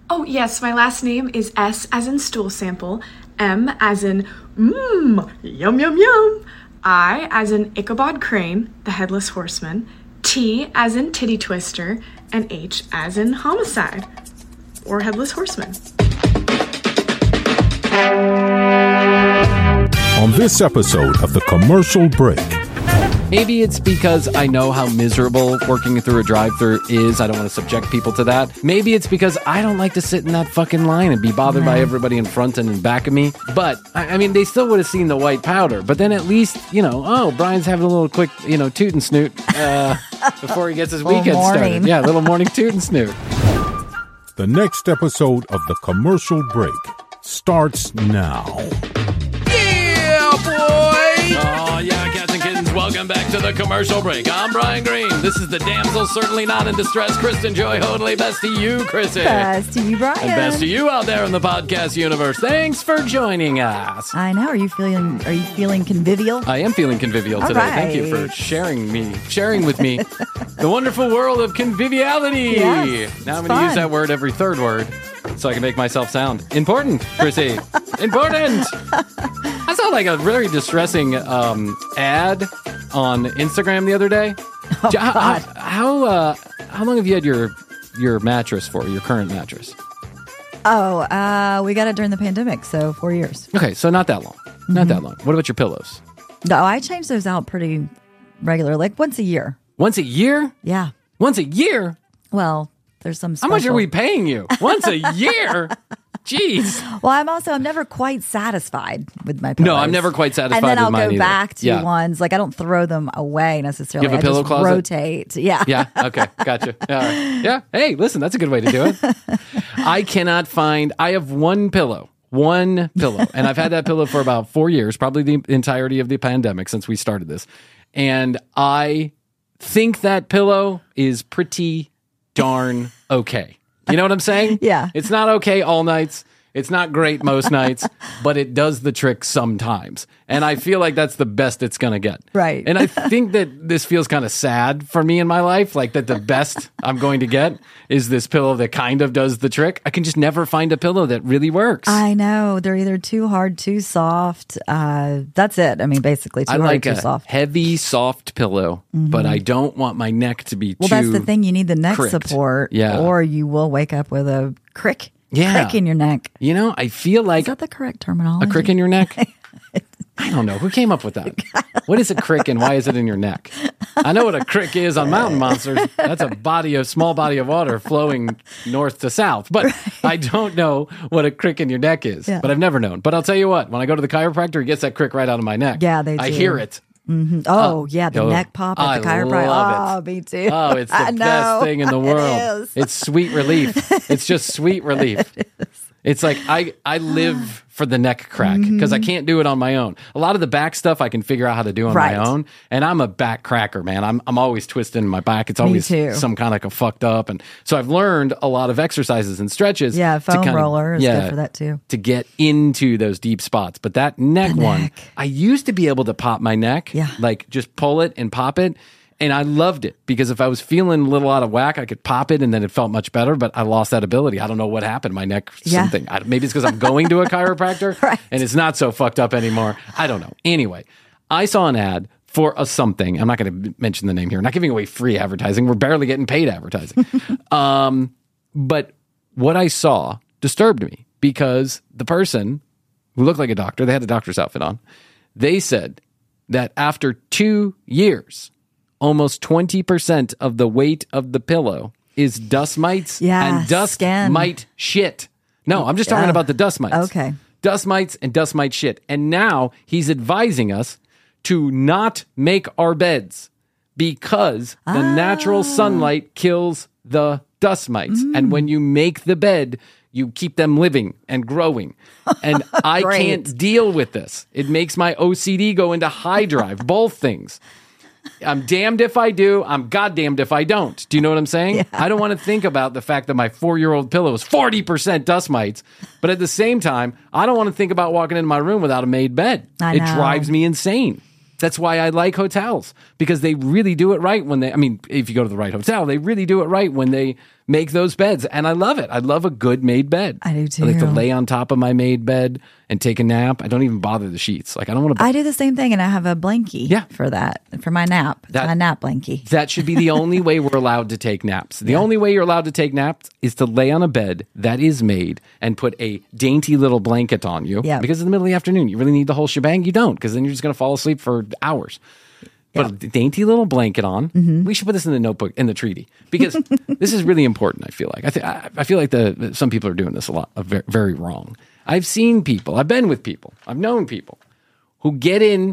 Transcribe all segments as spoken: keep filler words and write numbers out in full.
Oh, yes, my last name is S as in stool sample, M as in mmm, yum, yum, yum, I as in Ichabod Crane, the Headless Horseman, T as in Titty Twister, and H as in Homicide, or Headless Horseman. On this episode of The Commercial Break. Maybe it's because I know how miserable working through a drive-thru is. I don't want to subject people to that. Maybe it's because I don't like to sit in that fucking line and be bothered by everybody in front and in back of me. But, I, I mean, they still would have seen the white powder. But then at least, you know, oh, Brian's having a little quick, you know, toot and snoot uh, before he gets his weekend started. Yeah, a little morning toot and snoot. The next episode of The Commercial Break starts now. Yeah, boy! Oh, yeah, cats and kittens, welcome back to The Commercial Break. I'm Brian Green. This is the damsel certainly not in distress, Kristen Joy Hoadley. Best to you, Chrissy. Best to you, Brian. And best to you out there in the podcast universe. Thanks for joining us. I know. Are you feeling Are you feeling convivial? I am feeling convivial All today. right. Thank you for sharing me, sharing with me the wonderful world of conviviality. Yes, now I'm it's going to use fun. that word every third word so I can make myself sound important, Chrissy. Important. I saw like a very distressing um, ad on Instagram the other day. Oh, how God. how, uh, how long have you had your your mattress for, your current mattress? Oh, uh, we got it during the pandemic, so four years. Okay, so not that long. Not that long. What about your pillows? No, I change those out pretty regular, like once a year. Once a year? Yeah. Once a year? Well, there's some How special. much are we paying you? Once a year? Jeez. Well, I'm also I'm never quite satisfied with my pillows. No, I'm never quite satisfied And then with I'll mine go either. back to Yeah. ones like I don't throw them away necessarily. You have a I pillow just closet? rotate. Yeah. Yeah. Okay. Gotcha. All right. Yeah. Hey, listen, that's a good way to do it. I cannot find, I have one pillow, one pillow, and I've had that pillow for about four years, probably the entirety of the pandemic since we started this. And I think that pillow is pretty darn okay. You know what I'm saying? Yeah. It's not okay all nights. It's not great most nights, but it does the trick sometimes. And I feel like that's the best it's going to get. Right. And I think that this feels kind of sad for me in my life, like that the best I'm going to get is this pillow that kind of does the trick. I can just never find a pillow that really works. I know. They're either too hard, too soft. Uh, that's it. I mean, basically, too I hard, like too a soft. heavy, soft pillow, but I don't want my neck to be Well, too that's the thing. You need the neck cricked. support, Yeah. or you will wake up with a crick, Yeah. crick in your neck. You know, I feel like Is that the correct terminology? a crick in your neck? I don't know. Who came up with that? What is a crick and why is it in your neck? I know what a crick is on Mountain Monsters. That's a body of small body of water flowing north to south. But I don't know what a crick in your neck is. Yeah. But I've never known. But I'll tell you what, when I go to the chiropractor, he gets that crick right out of my neck. Yeah, they I do. hear it. Oh, yeah, the oh, neck pop at I the chiropractor. love it. Oh, me too. Oh, it's the I best know. thing in the world. It is. It's sweet relief. It's just sweet relief. It's like I, I live for the neck crack because I can't do it on my own. A lot of the back stuff I can figure out how to do on Right. my own. And I'm a back cracker, man. I'm I'm always twisting my back. It's always too. some kind of like a fucked up. And so I've learned a lot of exercises and stretches. Yeah, to foam kind of- roller is yeah, good for that too. to get into those deep spots. But that neck The one, neck. I used to be able to pop my neck. Yeah. Like just pull it and pop it. And I loved it because if I was feeling a little out of whack, I could pop it and then it felt much better. But I lost that ability. I don't know what happened. My neck, Yeah. something. I, maybe it's because I'm going to a chiropractor Right. and it's not so fucked up anymore. I don't know. Anyway, I saw an ad for a something. I'm not going to mention the name here. I'm not giving away free advertising. We're barely getting paid advertising. um, but what I saw disturbed me because the person who looked like a doctor, they had a doctor's outfit on. They said that after two years, almost twenty percent of the weight of the pillow is dust mites Yeah, and dust skin. mite shit. No, I'm just talking Oh, about the dust mites. okay. Dust mites and dust mite shit. And now he's advising us to not make our beds because the Ah. natural sunlight kills the dust mites. Mm. And when you make the bed, you keep them living and growing. And I Great. can't deal with this. It makes my O C D go into high drive, both things. I'm damned if I do. I'm goddamned if I don't. Do you know what I'm saying? Yeah. I don't want to think about the fact that my four-year-old pillow is forty percent dust mites. But at the same time, I don't want to think about walking into my room without a made bed. I It know. drives me insane. That's why I like hotels, because they really do it right when they, I mean, if you go to the right hotel, they really do it right when they make those beds. And I love it. I love a good made bed. I do too. I like to lay on top of my made bed and take a nap. I don't even bother the sheets. Like I don't want to. I do the same thing, and I have a blankie Yeah. for that, for my nap. It's That- my nap blankie. That should be the only way we're allowed to take naps. The only way you're allowed to take naps is to lay on a bed that is made and put a dainty little blanket on you. Yeah. Because in the middle of the afternoon, you really need the whole shebang. You don't, because then you're just going to fall asleep for hours. Put a dainty little blanket on. Mm-hmm. We should put this in the notebook, in the treaty, because this is really important. I feel like I, th- I I feel like the some people are doing this a lot, uh, very, very wrong. I've seen people. I've been with people. I've known people who get in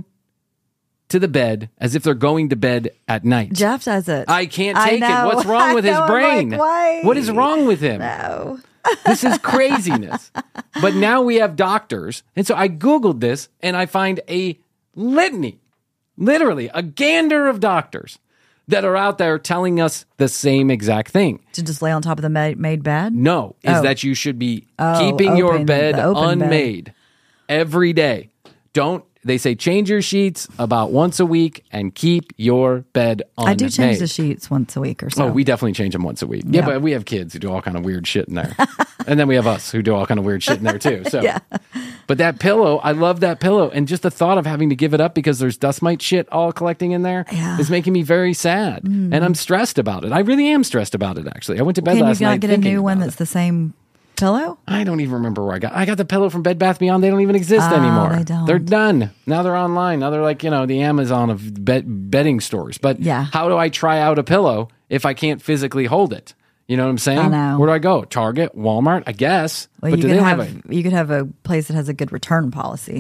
to the bed as if they're going to bed at night. Jeff does it. I can't I take it. know. What's wrong with I his know. I'm brain? like, why? What is wrong with him? No. This is craziness. But now we have doctors. And so I Googled this and I find a litany, literally a gander of doctors that are out there telling us the same exact thing. To just lay on top of the ma- made bed? No, is Oh. that you should be Oh, keeping your open- bed the open bed. unmade every day. Don't, they say change your sheets about once a week and keep your bed unmade. I do change the sheets once a week or so. Oh, we definitely change them once a week. Yeah, Yeah. but we have kids who do all kind of weird shit in there. And then we have us who do all kind of weird shit in there too. So, Yeah. But that pillow, I love that pillow. And just the thought of having to give it up because there's dust mite shit all collecting in there Yeah. is making me very sad. And I'm stressed about it. I really am stressed about it, actually. I went to bed Can you last not night get a thinking new one about that's it. the same pillow? I don't even remember where I got. I got the pillow from Bed Bath Beyond. They don't even exist Oh, anymore. they don't. They're done. Now they're online. Now they're like, you know, the Amazon of bed, bedding stores. But Yeah. how do I try out a pillow if I can't physically hold it? You know what I'm saying? I know. Where do I go? Target, Walmart, I guess. Well, but you do could they have, have a? you could have a place that has a good return policy.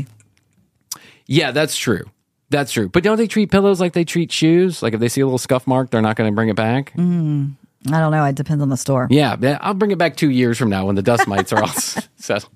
Yeah, that's true. That's true. But don't they treat pillows like they treat shoes? Like if they see a little scuff mark, they're not going to bring it back? Mm. I don't know. It depends on the store. Yeah, yeah, I'll bring it back two years from now when the dust mites are all settled.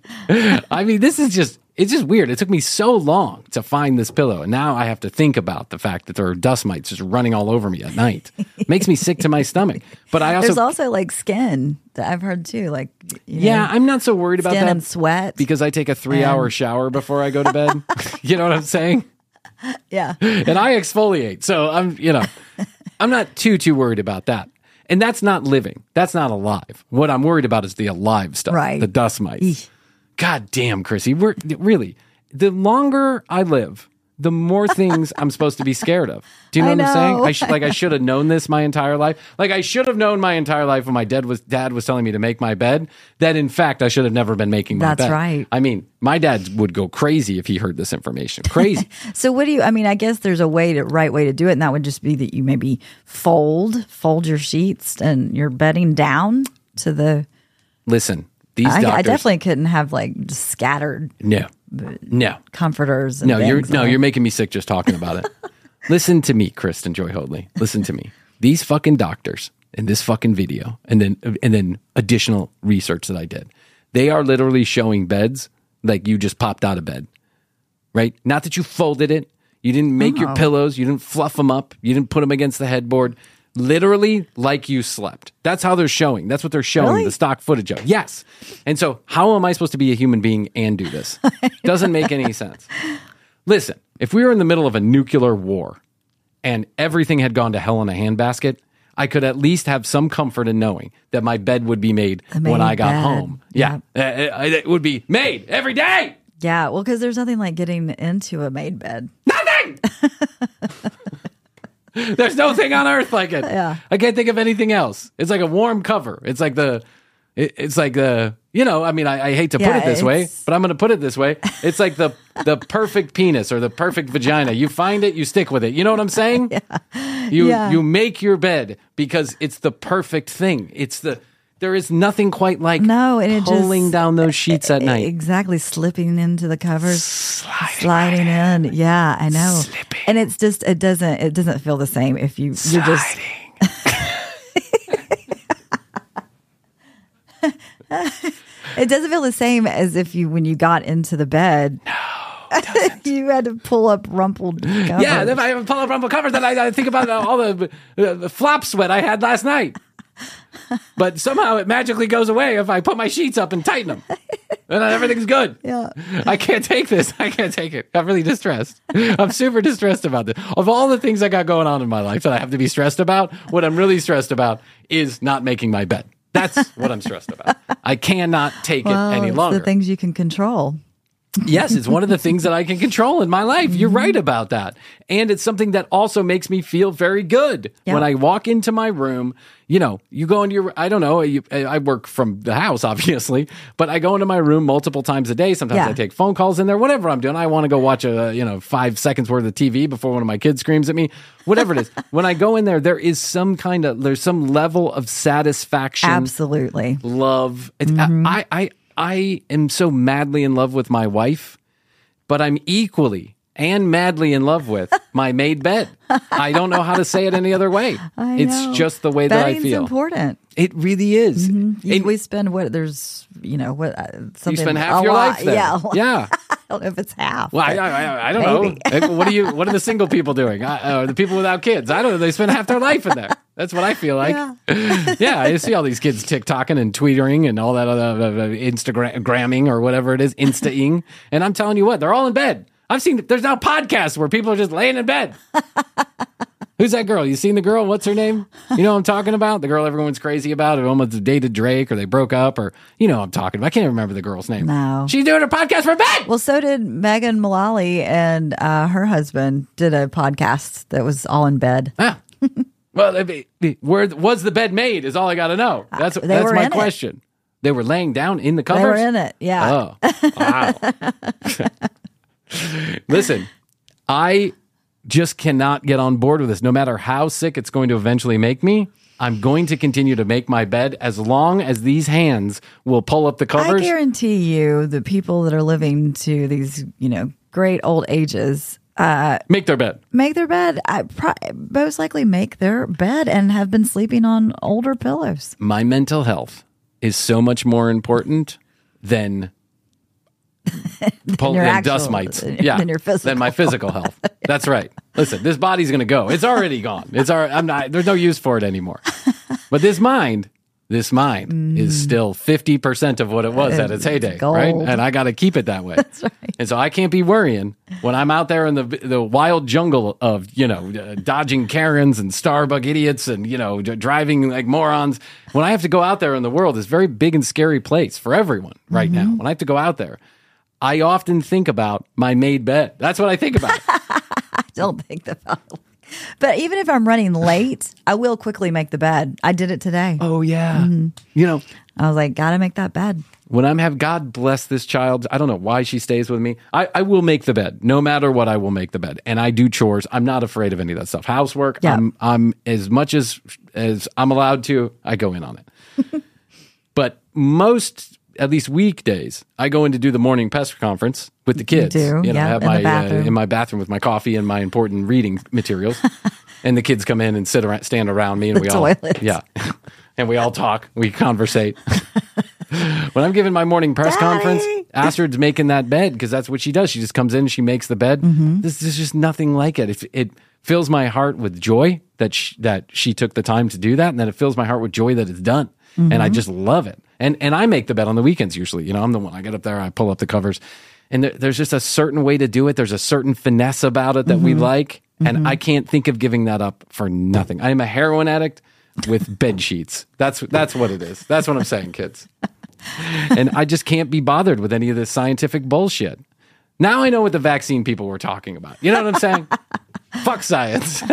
I mean, this is just, it's just weird. It took me so long to find this pillow. And now I have to think about the fact that there are dust mites just running all over me at night. Makes me sick to my stomach. But I also, There's also like skin that I've heard too. Like, you know, yeah, I'm not so worried about skin that and sweat. because I take a three hour And- shower before I go to bed. You know what I'm saying? yeah. And I exfoliate. So I'm, you know, I'm not too, too worried about that. And that's not living. That's not alive. What I'm worried about is the alive stuff. Right. The dust mites. Eesh. God damn, Chrissy. We're really, the longer I live, the more things I'm supposed to be scared of. Do you know I what I'm saying? know. I sh- like I should have known this my entire life. Like I should have known my entire life when my dad was dad was telling me to make my bed that in fact I should have never been making my That's bed. right. I mean, my dad would go crazy if he heard this information. Crazy. So what do you, I mean, I guess there's a way to, right way to do it. And that would just be that you maybe fold, fold your sheets and your bedding down to the, Listen, these I, doctors. I definitely couldn't have like just scattered no, no. comforters. And No, you're things no, on. you're making me sick just talking about it. Listen to me, Kristen Joy Hoadley. Listen to me. These fucking doctors in this fucking video, and then and then additional research that I did, they are literally showing beds like you just popped out of bed, right? Not that you folded it, you didn't make your Oh. pillows, you didn't fluff them up, you didn't put them against the headboard. Literally like you slept. That's how they're showing. That's what they're showing Really? the stock footage of. Yes. And so how am I supposed to be a human being and do this? Doesn't make any sense. Listen, if we were in the middle of a nuclear war and everything had gone to hell in a handbasket, I could at least have some comfort in knowing that my bed would be made, A made when I got bed. home. Yeah. Uh, It, it would be made every day. Yeah. Well, because there's nothing like getting into a made bed. Nothing. There's no thing on earth like it. Yeah. I can't think of anything else. It's like a warm cover. It's like the, it, it's like the, you know, I mean, I, I hate to put Yeah, it this way, it's- but I'm going to put it this way. It's like the, the perfect penis or the perfect vagina. You find it, you stick with it. You know what I'm saying? Yeah. You, Yeah. you make your bed because it's the perfect thing. It's the, there is nothing quite like No, and it pulling just- down those sheets at night. Exactly. Slipping into the covers. Sliding Sliding in. Yeah, I know. Slipping. And it's just, it doesn't, it doesn't feel the same if you, you're just, it doesn't feel the same as if you, when you got into the bed. No. You had to pull up rumpled covers. Yeah, if I pull up rumble covers, then I, I think about all the, uh, the flop sweat I had last night. But somehow it magically goes away if I put my sheets up and tighten them. And then everything's good. Yeah. I can't take this. I can't take it. I'm really distressed. I'm super distressed about this. Of all the things I got going on in my life that I have to be stressed about, what I'm really stressed about is not making my bed. That's what I'm stressed about. I cannot take Well, it any it's longer. the things you can control. Yes, it's one of the things that I can control in my life. You're right about that. And it's something that also makes me feel very good. Yep. When I walk into my room, you know, you go into your, I don't know, you, I work from the house, obviously, but I go into my room multiple times a day. Sometimes Yeah. I take phone calls in there, whatever I'm doing. I want to go watch a, you know, five seconds worth of T V before one of my kids screams at me, whatever it is. When I go in there, there is some kind of, there's some level of satisfaction. Absolutely. Love. It's, Mm-hmm. I, I, I am so madly in love with my wife, but I'm equally and madly in love with my made bed. I don't know how to say it any other way. I it's know. just the way that I Bedding's feel. important. It really is. You- And we spend what there's, you know, what uh, something. you spend half a your lot- life there. Yeah, a lot. Yeah. I don't know if it's half. Well, I, but I, I don't maybe. know. What are you? What are the single people doing? Uh, the people without kids? I don't know. They spend half their life in there. That's what I feel like. Yeah. Yeah, I see all these kids TikToking and tweeting and all that other uh, uh, Instagramming or whatever it is, Insta-ing. And I'm telling you what, they're all in bed. I've seen, there's now podcasts where people are just laying in bed. Who's that girl? You seen the girl? What's her name? You know what I'm talking about? The girl everyone's crazy about who almost dated Drake or they broke up or, you know what I'm talking about. I can't even remember the girl's name. No. She's doing a podcast for bed. Well, so did Megan Mullally, and uh, her husband did a podcast that was all in bed. Ah. Well, I mean, where was the bed made is all I got to know. That's, They that's were my in it. question. They were laying down in the covers? They were in it. Yeah. Oh, wow. Listen, I just cannot get on board with this. No matter how sick it's going to eventually make me, I'm going to continue to make my bed as long as these hands will pull up the I covers. guarantee you the people that are living to these, you know, great old ages uh, Make their bed. make their bed. I pro- most likely make their bed and have been sleeping on older pillows. My mental health is so much more important than pull, your than actual- dust mites. than Yeah, your physical than my physical health. That's right. Listen, this body's going to go. It's already gone. It's already, I'm not. There's no use for it anymore. But this mind, this mind Mm. is still fifty percent of what it was at its heyday, gold. right? And I got to keep it that way. That's right. And so I can't be worrying when I'm out there in the the wild jungle of, you know, uh, dodging Karens and Starbucks idiots and, you know, d- driving like morons. When I have to go out there in the world, it's a very big and scary place for everyone right Mm-hmm. now. When I have to go out there, I often think about my made bed. That's what I think about. I don't think that. But even if I'm running late, I will quickly make the bed. I did it today. Oh, yeah. Mm-hmm. You know, I was like, gotta make that bed. when I'm have God bless this child, I don't know why she stays with me. I, I will make the bed. No matter what, I will make the bed. And I do chores. I'm not afraid of any of that stuff. Housework, Yeah. I'm I'm as much as as I'm allowed to, I go in on it. But most, at least weekdays, I go in to do the morning press conference with the kids. do, You know, yeah, have in the my uh, bathroom. in my bathroom with my coffee and my important reading materials. And the kids come in and sit around, stand around me, and The we all toilet. yeah, and we all talk, we conversate. When I'm giving my morning press Daddy. conference, Astrid's making that bed because that's what she does. She just comes in, she makes the bed. Mm-hmm. This is just nothing like it. It, it fills my heart with joy that she, that she took the time to do that, and then it fills my heart with joy that it's done. And I Mm-hmm. just love it. And and I make the bed on the weekends usually. You know, I'm the one. I get up there, I pull up the covers, and there, there's just a certain way to do it. There's a certain finesse about it that we Mm-hmm. like, and I can't think of giving that up for nothing. I am a heroin addict with bed sheets. That's that's what it is. That's what I'm saying, kids. And I just can't be bothered with any of this scientific bullshit. Now I know what the vaccine people were talking about. You know what I'm saying? Fuck science.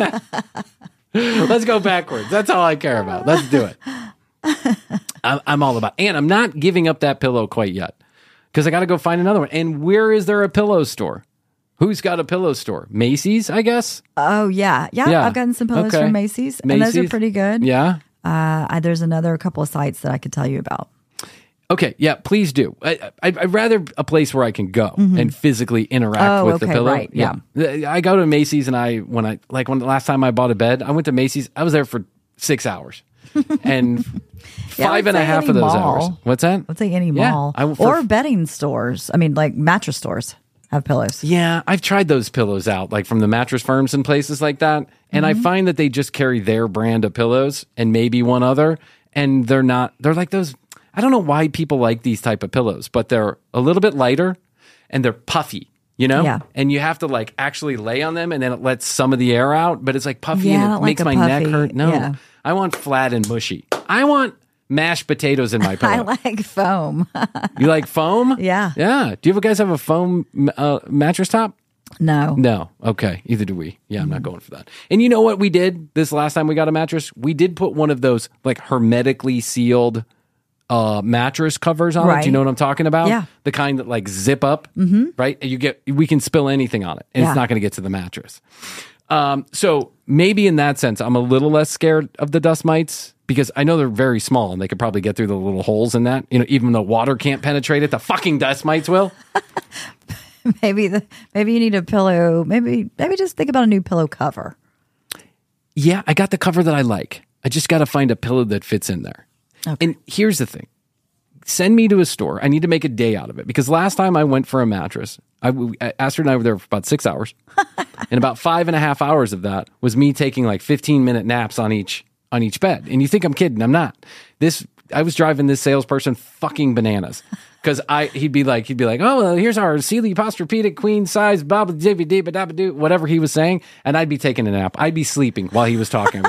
Let's go backwards. That's all I care about. Let's do it. I'm, I'm all about. And I'm not giving up that pillow quite yet because I got to go find another one. And where is there a pillow store? Who's got a pillow store? Macy's, I guess. Oh yeah, yeah. Yeah. I've gotten some pillows Okay. from Macy's, and those are Macy's? pretty good. Yeah. Uh, I, there's another couple of sites that I could tell you about. Okay, yeah, please do. I, I, I'd rather a place where I can go and physically interact Oh, with the okay, pillow. right, yeah. I go to Macy's and I, when I, like when the last time I bought a bed, I went to Macy's, I was there for six hours. And Yeah, I five would and a say half any of those mall. hours. What's that? Let's say any Yeah, mall I- for- or bedding stores. I mean, like mattress stores have pillows. Yeah, I've tried those pillows out, like from the mattress firms and places like that. And I find that they just carry their brand of pillows and maybe one other. And they're not, they're like those, I don't know why people like these type of pillows, but they're a little bit lighter and they're puffy, you know? Yeah. And you have to like actually lay on them and then it lets some of the air out, but it's like puffy Yeah, I and it don't like makes a my neck puffy, hurt. No, yeah. I want flat and mushy. I want mashed potatoes in my pillow. I like foam. You like foam? Yeah. Yeah. Do you guys have a foam uh, mattress top? No. No. Okay. Either do we. Yeah, I'm not going for that. And you know what we did this last time we got a mattress? We did put one of those like hermetically sealed uh, mattress covers on it. Right. Do you know what I'm talking about? Yeah. The kind that like zip up, mm-hmm. right? And you get, we can spill anything on it and Yeah. it's not going to get to the mattress. Um, so maybe in that sense, I'm a little less scared of the dust mites because I know they're very small and they could probably get through the little holes in that. You know, even though water can't penetrate it, the fucking dust mites will. Maybe the maybe you need a pillow. Maybe maybe just think about a new pillow cover. Yeah, I got the cover that I like. I just got to find a pillow that fits in there. Okay. And here's the thing. Send me to a store. I need to make a day out of it because last time I went for a mattress, I, Astrid and I were there for about six hours. And about five and a half hours of that was me taking like fifteen minute naps on each on each bed. And you think I'm kidding. I'm not. This I was driving this salesperson fucking bananas. Because I, he'd be like, he'd be like, oh, well, here's our Sealy Posturepedic queen size, blah, blah, blah, blah, blah, blah, blah, whatever he was saying. And I'd be taking a nap. I'd be sleeping while he was talking.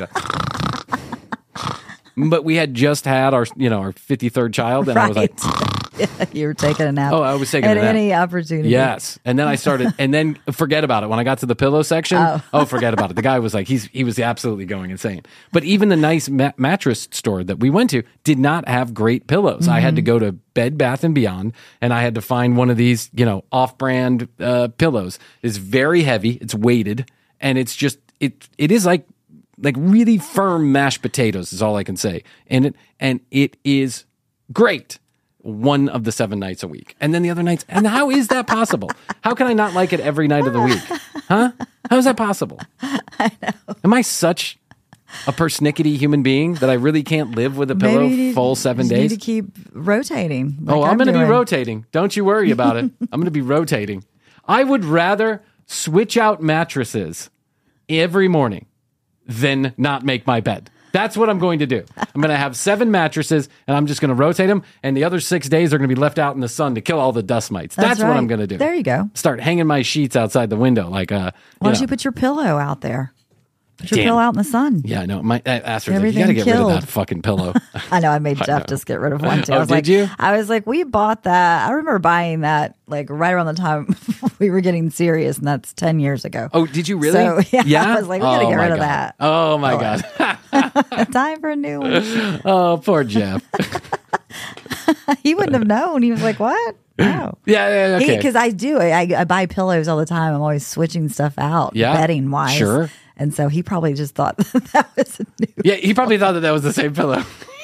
But we had just had our, you know, our fifty-third child. And right. I was like, Yeah, you were taking a nap. oh, I was taking at a nap. any opportunity. Yes. And then I started, and then forget about it. When I got to the pillow section, oh, oh forget about it. The guy was like, he's he was absolutely going insane. But even the nice ma- mattress store that we went to did not have great pillows. Mm-hmm. I had to go to Bed Bath and Beyond, and I had to find one of these, you know, off-brand uh, pillows. It's very heavy. It's weighted, and it's just it. It is like like really firm mashed potatoes. Is all I can say, and it and it is great. One of the seven nights a week. And then the other nights. And how is that possible? How can I not like it every night of the week? Huh? How is that possible? I know. Am I such a persnickety human being that I really can't live with a pillow Maybe you need- full seven you days? need to keep rotating. like oh, I'm, I'm going to be doing. rotating. Don't you worry about it. I'm going to be rotating. I would rather switch out mattresses every morning than not make my bed. That's what I'm going to do. I'm going to have seven mattresses, and I'm just going to rotate them, and the other six days are going to be left out in the sun to kill all the dust mites. That's, That's what right. I'm going to do. There you go. Start hanging my sheets outside the window. like uh, Why you don't know. you put your pillow out there? Put your Damn. pillow out in the sun. Yeah, no, my uh, Astrid's like, you Everything got to get rid killed. of that fucking pillow. I know. I made I Jeff know. just get rid of one too. Oh, I was did like, you? I was like, we bought that. I remember buying that like right around the time we were getting serious, and that's ten years ago. Oh, did you really? So, yeah, I was like, we gotta Oh, get my rid of God. that. Oh my God. Time for a new one. Oh, poor Jeff. He wouldn't have known. He was like, what? No. Yeah, yeah, okay. Because I do. I, I buy pillows all the time. I'm always switching stuff out, Yeah, bedding wise. sure. And so he probably just thought that was a new. Yeah, he probably thought that that was the same pillow.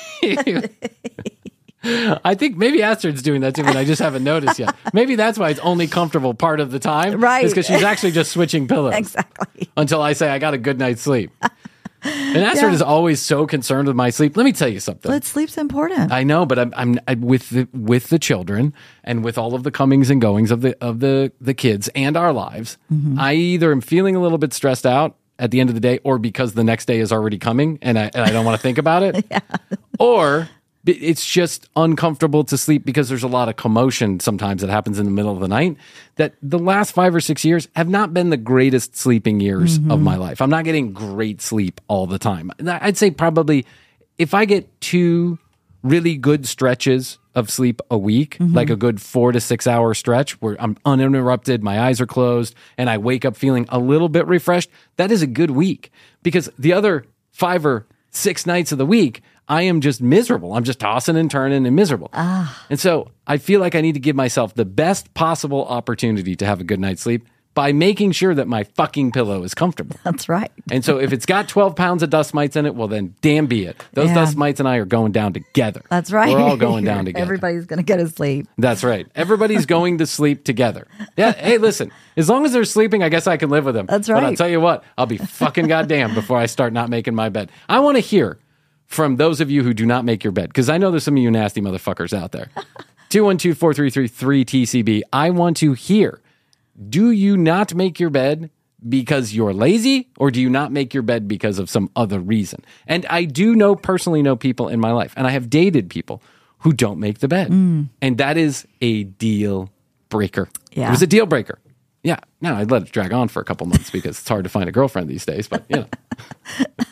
I think maybe Astrid's doing that too, and I just haven't noticed yet. Maybe that's why it's only comfortable part of the time. Right. Is because she's actually just switching pillows. Exactly. Until I say I got a good night's sleep. And Astrid Yeah. is always so concerned with my sleep. Let me tell you something. But sleep's important. I know, but I'm, I'm I, with the with the children and with all of the comings and goings of the of the the kids and our lives. Mm-hmm. I either am feeling a little bit stressed out at the end of the day, or because the next day is already coming and I and I don't want to think about it, Yeah. or it's just uncomfortable to sleep because there's a lot of commotion sometimes that happens in the middle of the night. That the last five or six years have not been the greatest sleeping years Mm-hmm. of my life. I'm not getting great sleep all the time. I'd say probably if I get two really good stretches of sleep a week, Mm-hmm. like a good four to six hour stretch where I'm uninterrupted, my eyes are closed, and I wake up feeling a little bit refreshed, that is a good week. Because the other five or six nights of the week, I am just miserable. I'm just tossing and turning and miserable. Ah. And so I feel like I need to give myself the best possible opportunity to have a good night's sleep by making sure that my fucking pillow is comfortable. That's right. And so if it's got twelve pounds of dust mites in it, well, then damn be it. Those Yeah. dust mites and I are going down together. That's right. We're all going down together. Everybody's going to go to sleep. That's right. Everybody's going to sleep together. Yeah. Hey, listen, as long as they're sleeping, I guess I can live with them. That's But I'll right. tell you what, I'll be fucking goddamn before I start not making my bed. I want to hear from those of you who do not make your bed, because I know there's some of you nasty motherfuckers out there. two one two, four three three, three T C B. I want to hear, do you not make your bed because you're lazy, or do you not make your bed because of some other reason? And I do know, personally know people in my life, and I have dated people who don't make the bed. Mm. And that is a deal breaker. Yeah. It was a deal breaker. Yeah. Now I'd let it drag on for a couple months because it's hard to find a girlfriend these days, but you know.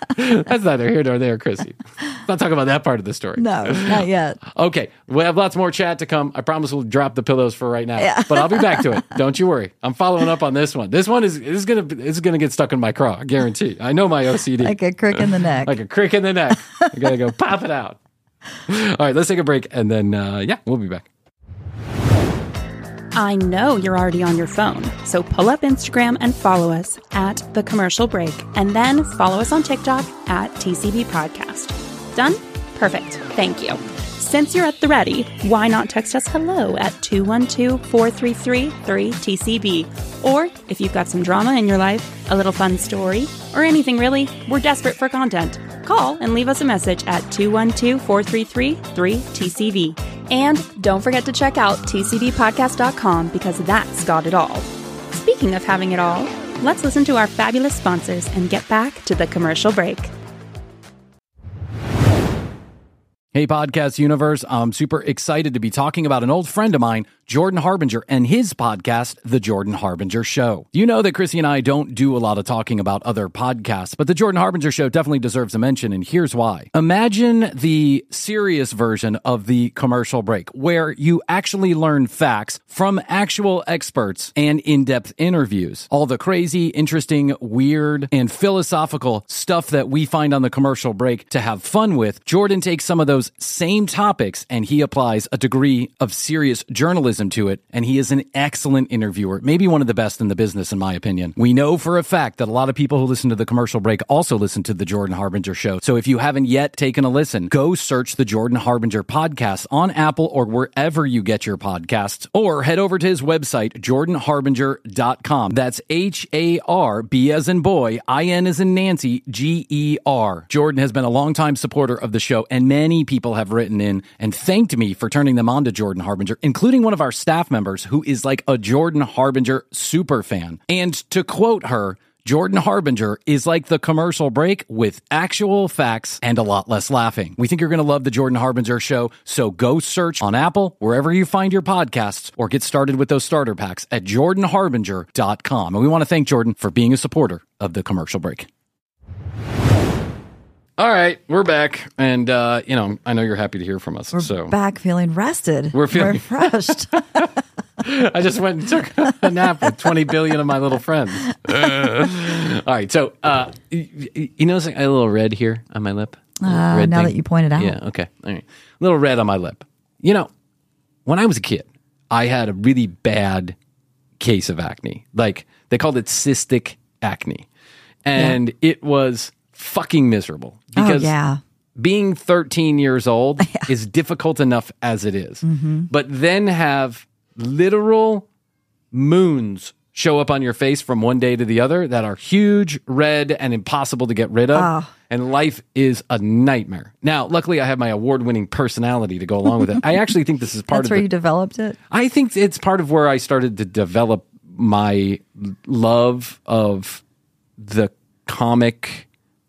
That's neither here nor there, Chrissy. Let's not talk about that part of the story. No, not yet. Okay, we have lots more chat to come. I promise we'll drop the pillows for right now, Yeah. but I'll be back to it. Don't you worry. I'm following up on this one. This one is is gonna is gonna get stuck in my craw. I guarantee. I know my O C D. Like a crick in the neck. Like a crick in the neck. I gotta go pop it out. All right, let's take a break, and then uh, yeah, we'll be back. I know you're already on your phone, so pull up Instagram and follow us at The Commercial Break, and then follow us on TikTok at T C B Podcast. Done? Perfect. Thank you. Since you're at the ready, why not text us hello at two one two, four three three, three T C B? Or if you've got some drama in your life, a little fun story, or anything really, we're desperate for content. Call and leave us a message at two one two, four three three, three T C B. And don't forget to check out T C B podcast dot com because that's got it all. Speaking of having it all, let's listen to our fabulous sponsors and get back to the commercial break. Hey, Podcast Universe. I'm super excited to be talking about an old friend of mine, Jordan Harbinger, and his podcast, The Jordan Harbinger Show. You know that Chrissy and I don't do a lot of talking about other podcasts, but The Jordan Harbinger Show definitely deserves a mention, and here's why. Imagine the serious version of The Commercial Break, where you actually learn facts from actual experts and in-depth interviews. All the crazy, interesting, weird, and philosophical stuff that we find on The Commercial Break to have fun with, Jordan takes some of those same topics and he applies a degree of serious journalism to it, and he is an excellent interviewer, maybe one of the best in the business in my opinion. We know for a fact that a lot of people who listen to The Commercial Break also listen to The Jordan Harbinger Show, so if you haven't yet taken a listen, go search The Jordan Harbinger Podcast on Apple or wherever you get your podcasts, or head over to his website, jordan harbinger dot com. That's H A R B as in boy, I N as in Nancy, G E R. Jordan has been a longtime supporter of the show, and many people have written in and thanked me for turning them on to Jordan Harbinger, including one of our staff members who is like a Jordan Harbinger super fan. And to quote her, Jordan Harbinger is like The Commercial Break with actual facts and a lot less laughing. We think you're going to love The Jordan Harbinger Show, so go search on Apple, wherever you find your podcasts, or get started with those starter packs at jordan harbinger dot com. And we want to thank Jordan for being a supporter of The Commercial Break. All right, we're back, and uh, you know, I know you're happy to hear from us. We're so back feeling rested. We're feeling refreshed. I just went and took a nap with twenty billion of my little friends. Uh, all right, so uh, you, you notice I got a little red here on my lip? Uh, Red now thing? that you pointed out. Yeah, okay. All right. A little red on my lip. You know, when I was a kid, I had a really bad case of acne. Like, they called it cystic acne. And yeah. It was fucking miserable. Because oh, yeah. being thirteen years old yeah. is difficult enough as it is. Mm-hmm. But then have literal moons show up on your face from one day to the other that are huge, red, and impossible to get rid of. Oh. And life is a nightmare. Now, luckily, I have my award-winning personality to go along with it. I actually think this is part That's of where the, you developed it? I think it's part of where I started to develop my love of the comic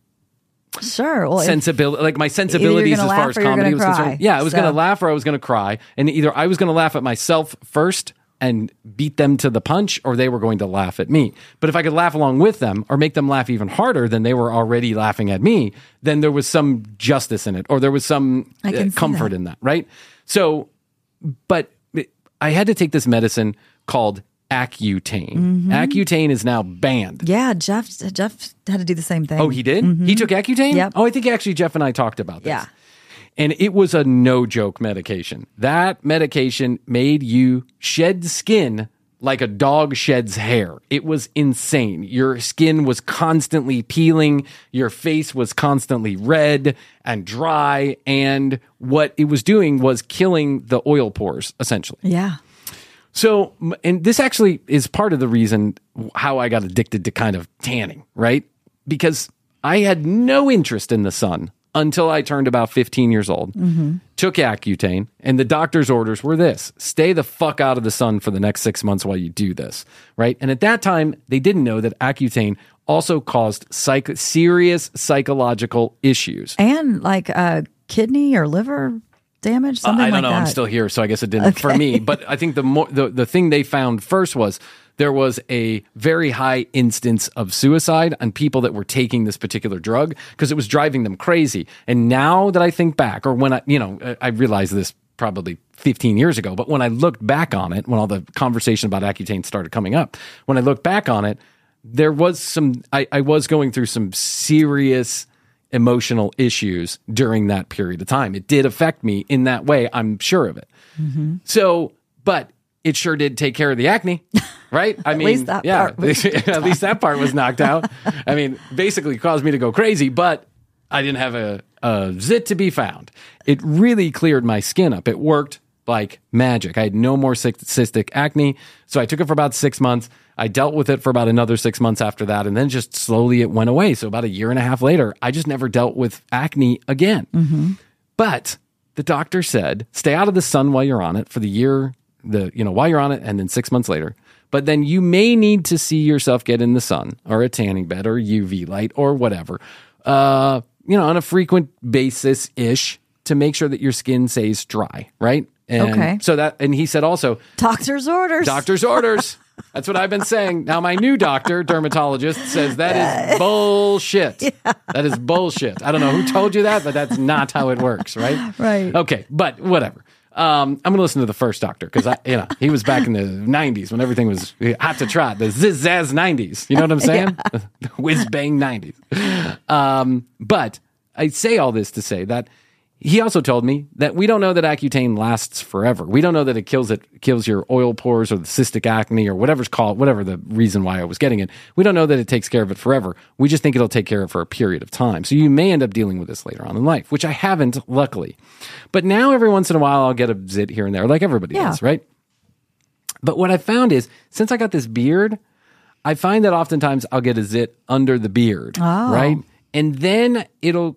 Sure. Well, sensibility, like my sensibilities as far as comedy was concerned. Yeah, I was so. going to laugh or I was going to cry. And either I was going to laugh at myself first and beat them to the punch, or they were going to laugh at me. But if I could laugh along with them or make them laugh even harder than they were already laughing at me, then there was some justice in it, or there was some uh, comfort that. in that, right? So, but I had to take this medicine called Accutane. Mm-hmm. Accutane is now banned. Yeah, Jeff Jeff had to do the same thing. Oh, he did? Mm-hmm. He took Accutane? Yep. Oh, I think actually Jeff and I talked about this. Yeah. And it was a no-joke medication. That medication made you shed skin like a dog sheds hair. It was insane. Your skin was constantly peeling. Your face was constantly red and dry. And what it was doing was killing the oil pores, essentially. Yeah. So, and this actually is part of the reason how I got addicted to kind of tanning, right? Because I had no interest in the sun until I turned about fifteen years old, mm-hmm. took Accutane, and the doctor's orders were this: stay the fuck out of the sun for the next six months while you do this, right? And at that time, they didn't know that Accutane also caused psych- serious psychological issues. And like uh, kidney or liver damage? Uh, Something I don't like know. that. I'm still here, so I guess it didn't for me. But I think the more the, the thing they found first was there was a very high instance of suicide on people that were taking this particular drug because it was driving them crazy. And now that I think back, or when I, you know, I realized this probably fifteen years ago, but when I looked back on it, when all the conversation about Accutane started coming up, when I looked back on it, there was some, I, I was going through some serious emotional issues during that period of time. It did affect me in that way. I'm sure of it. Mm-hmm. So, but it sure did take care of the acne, right? I At mean, least that yeah, part was at least that part was knocked out. I mean, basically caused me to go crazy, but I didn't have a, a zit to be found. It really cleared my skin up. It worked like magic. I had no more cystic acne. So I took it for about six months. I dealt with it for about another six months after that. And then just slowly it went away. So about a year and a half later, I just never dealt with acne again. Mm-hmm. But the doctor said, stay out of the sun while you're on it for the year, the, you know, while you're on it. And then six months later, but then you may need to see yourself get in the sun or a tanning bed or U V light or whatever, uh, you know, on a frequent basis ish to make sure that your skin stays dry. Right. And okay. So that, and he said also, doctor's orders, doctor's orders. That's what I've been saying. Now, my new doctor, dermatologist, says that is bullshit. Yeah. That is bullshit. I don't know who told you that, but that's not how it works, right? Right. Okay, but whatever. Um, I'm going to listen to the first doctor because I, you know, he was back in the nineties when everything was hot to trot. The zizz nineties. You know what I'm saying? Yeah. The whiz bang nineties. Um, but I say all this to say that he also told me that we don't know that Accutane lasts forever. We don't know that it kills it kills your oil pores or the cystic acne or whatever's called, whatever the reason why I was getting it. We don't know that it takes care of it forever. We just think it'll take care of it for a period of time. So you may end up dealing with this later on in life, which I haven't, luckily. But now every once in a while I'll get a zit here and there, like everybody yeah. does, right? But what I found is, since I got this beard, I find that oftentimes I'll get a zit under the beard, oh. right? And then it'll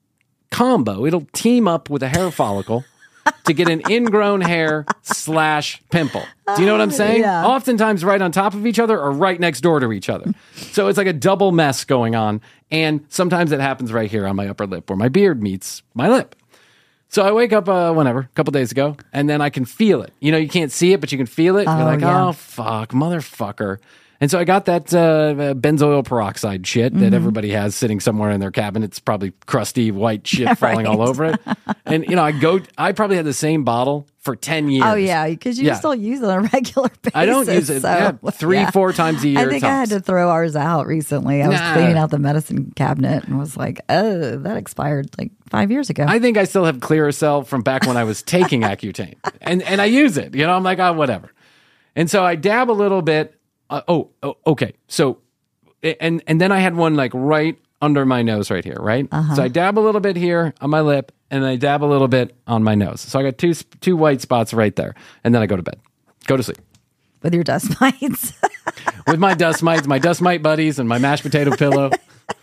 combo, it'll team up with a hair follicle to get an ingrown hair slash pimple. Do you know what I'm saying? Yeah. Oftentimes right on top of each other or right next door to each other. So it's like a double mess going on. And sometimes it happens right here on my upper lip where my beard meets my lip. So I wake up, uh, whenever, a couple days ago, and then I can feel it. You know, you can't see it, but you can feel it. Oh, You're like, yeah. oh, fuck, motherfucker. And so I got that uh, benzoyl peroxide shit that mm-hmm. everybody has sitting somewhere in their cabinet. It's probably crusty white shit yeah, falling right. all over it. And, you know, I go, I probably had the same bottle for ten years. Oh, yeah, because you yeah. still use it on a regular basis. I don't use it so, yeah, three, yeah. four times a year. I think tops. I had to throw ours out recently. I was Nah. cleaning out the medicine cabinet and was like, oh, that expired like five years ago. I think I still have Clearasil from back when I was taking Accutane. And, and I use it. You know, I'm like, oh, whatever. And so I dab a little bit. Uh, oh, oh, okay. So, and and then I had one like right under my nose right here, right? Uh-huh. So I dab a little bit here on my lip, and I dab a little bit on my nose. So I got two two white spots right there, and then I go to bed, go to sleep with your dust mites, with my dust mites, my dust mite buddies, and my mashed potato pillow.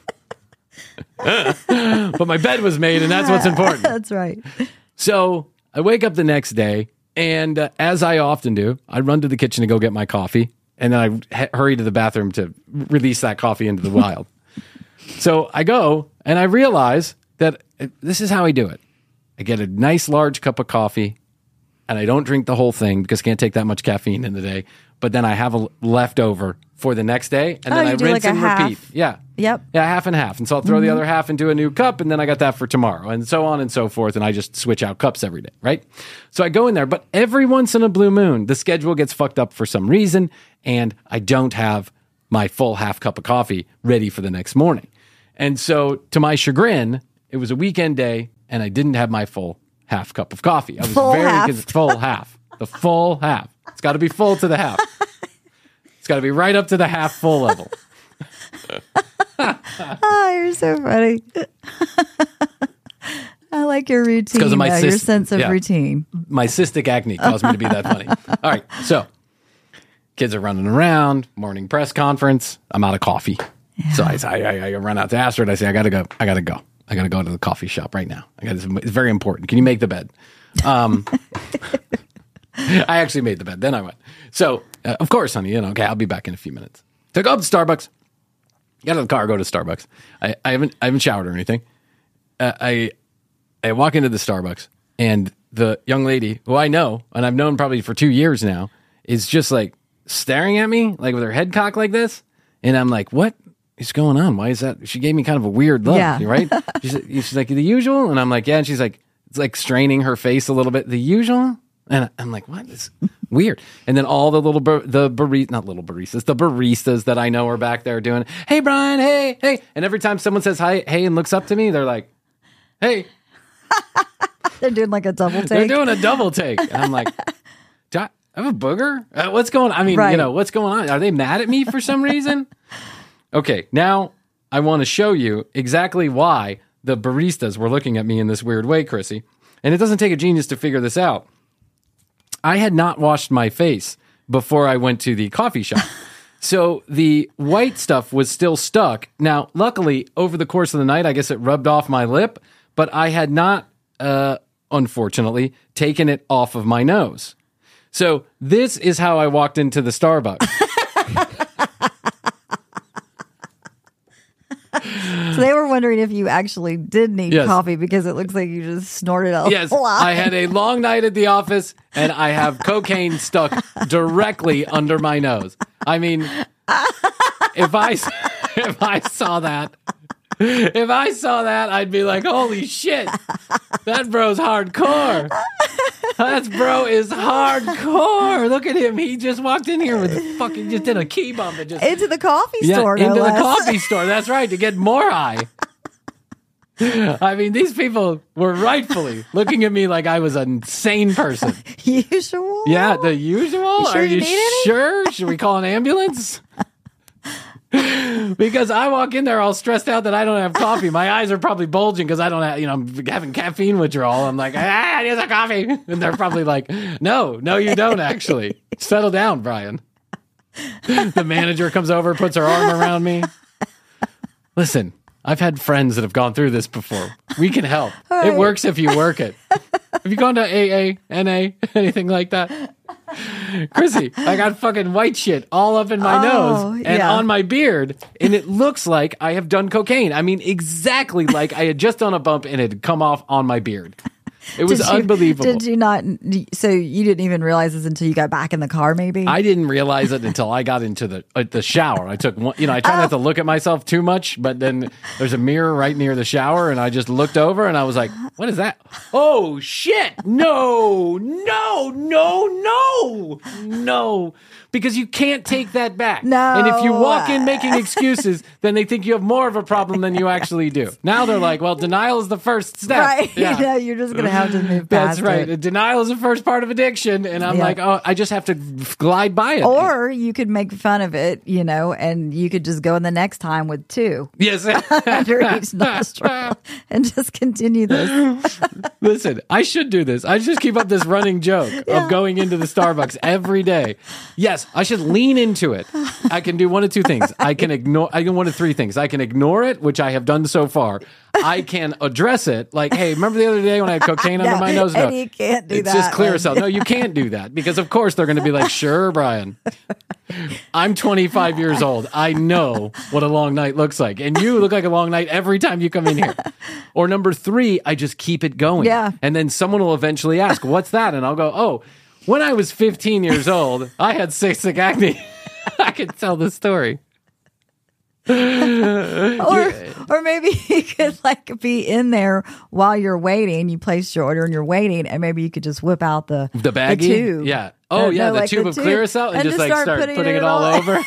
But my bed was made, and that's what's important. That's right. So I wake up the next day, and uh, as I often do, I run to the kitchen to go get my coffee. And then I h- hurry to the bathroom to release that coffee into the wild. So I go and I realize that this is how I do it. I get a nice large cup of coffee and I don't drink the whole thing because I can't take that much caffeine in the day. But then I have a leftover for the next day and oh, then you I do rinse like a and half. repeat. Yeah. Yep. Yeah, half and half. And so I'll throw mm-hmm. the other half into a new cup and then I got that for tomorrow and so on and so forth. And I just switch out cups every day, right? So I go in there, but every once in a blue moon, the schedule gets fucked up for some reason and I don't have my full half cup of coffee ready for the next morning. And so to my chagrin, it was a weekend day and I didn't have my full half cup of coffee. I was full very half. full half. The full half. It's got to be full to the half. It's got to be right up to the half full level. Oh, you're so funny. I like your routine. Because of my though, cyst- your sense of yeah. routine. My cystic acne caused me to be that funny. All right, so kids are running around, morning press conference. I'm out of coffee. Yeah. So I, I, I run out to Astrid. I say, I got to go. I got to go. I got to go to the coffee shop right now. I got It's very important. Can you make the bed? Um, I actually made the bed. Then I went. So, uh, of course, honey, you know, okay, I'll be back in a few minutes. So I go up to Starbucks. Get out of the car, go to Starbucks. I, I haven't I haven't showered or anything. Uh, I I walk into the Starbucks, and the young lady who I know, and I've known probably for two years now, is just like staring at me, like with her head cocked like this. And I'm like, what is going on? Why is that? She gave me kind of a weird look, Yeah. right? She's, she's like, the usual? And I'm like, yeah. And she's like, it's like straining her face a little bit. The usual? And I'm like, what? It's weird. And then all the little, bar- the baristas, not little baristas, the baristas that I know are back there doing, hey, Brian, hey, hey. And every time someone says hi, hey, and looks up to me, they're like, hey. They're doing like a double take. They're doing a double take. And I'm like, do I have a booger? Uh, what's going on? I mean, Right. you know, what's going on? Are they mad at me for some reason? Okay, now I want to show you exactly why the baristas were looking at me in this weird way, Chrissy. And it doesn't take a genius to figure this out. I had not washed my face before I went to the coffee shop. So the white stuff was still stuck. Now, luckily, over the course of the night, I guess it rubbed off my lip, but I had not, uh, unfortunately, taken it off of my nose. So this is how I walked into the Starbucks. So they were wondering if you actually did need Yes. coffee because it looks like you just snorted a Yes, lot. I had a long night at the office, and I have cocaine stuck directly under my nose. I mean, if I if I saw that, if I saw that, I'd be like, "Holy shit, that bro's hardcore." That bro is hardcore. Look at him. He just walked in here with fucking just did a key bump and just into the coffee yeah, store. no into the less. coffee store. That's right, to get more high. I mean, these people were rightfully looking at me like I was an insane person. Usual. Yeah, the usual. You sure Are you you need any? sure? Should we call an ambulance? Because I walk in there all stressed out that I don't have coffee. My eyes are probably bulging because I don't have, you know, I'm having caffeine withdrawal. I'm like, ah, I need a coffee. And they're probably like, no, no, you don't actually. Settle down, Brian. The manager comes over, puts her arm around me. Listen, I've had friends that have gone through this before. We can help. right. It works if you work it. Have you gone to A A, N A, anything like that? Chrissy, I got fucking white shit all up in my Oh, nose and yeah. on my beard, and it looks like I have done cocaine. I mean, exactly like I had just done a bump and it had come off on my beard. It was Did you- unbelievable. Did you not? So you didn't even realize this until you got back in the car, maybe? I didn't realize it until I got into the uh, the shower. I took one, you know, I try not to Oh. look at myself too much, but then there's a mirror right near the shower, and I just looked over and I was like, "What is that? Oh shit! No, no, no, no, no!" Because you can't take that back. No. And if you walk in making excuses, then they think you have more of a problem than you actually do. Now they're like, "Well, denial is the first step." right. Yeah. You know, you're just gonna have to move That's past right. it. Denial is the first part of addiction, and I'm Yeah. like, oh, I just have to glide by it. Or you could make fun of it, you know, and you could just go in the next time with two yes. under each nostril and just continue this. Listen, I should do this. I just keep up this running joke of going into the Starbucks every day. Yes, I should lean into it. I can do one of two things. I can ignore. I can one of three things. I can ignore it, which I have done so far. I can address it, like, hey, remember the other day when I had cocaine under No, my nose? and you can't do it's that. just clear Like- yourself. No, you can't do that because, of course, they're going to be like, sure, Brian. I'm twenty-five years old. I know what a long night looks like. And you look like a long night every time you come in here. Or number three, I just keep it going. Yeah. And then someone will eventually ask, what's that? And I'll go, oh, when I was fifteen years old, I had cystic acne. I can tell the story. Or, or maybe you could like be in there while you're waiting. You place your order and you're waiting, and maybe you could just whip out the The baggie? tube. Yeah. Oh, No, yeah, no, the like tube the of tube. Clearasil and, And just just like start start putting putting, it it all all- over.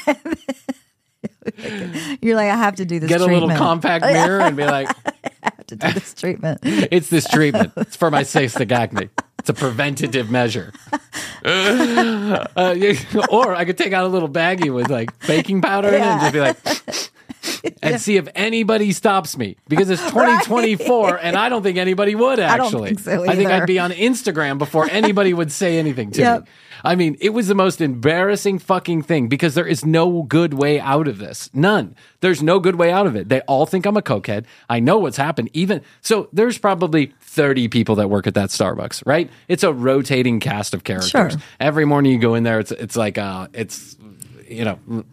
You're like, I have to do this. Get a treatment. little compact mirror and be like, I have to do this treatment. it's this treatment. It's for my cystic acne. It's a preventative measure. Uh, you- or I could take out a little baggie with like baking powder in it and just be like, and see if anybody stops me because it's twenty twenty-four and I don't think anybody would I don't actually. think so I think either. I'd be on Instagram before anybody would say anything to Yep. me. I mean, it was the most embarrassing fucking thing because there is no good way out of this. None. There's no good way out of it. They all think I'm a cokehead. I know what's happened. Even so, there's probably thirty people that work at that Starbucks, right? It's a rotating cast of characters. Sure. Every morning you go in there, it's it's like uh, it's you know.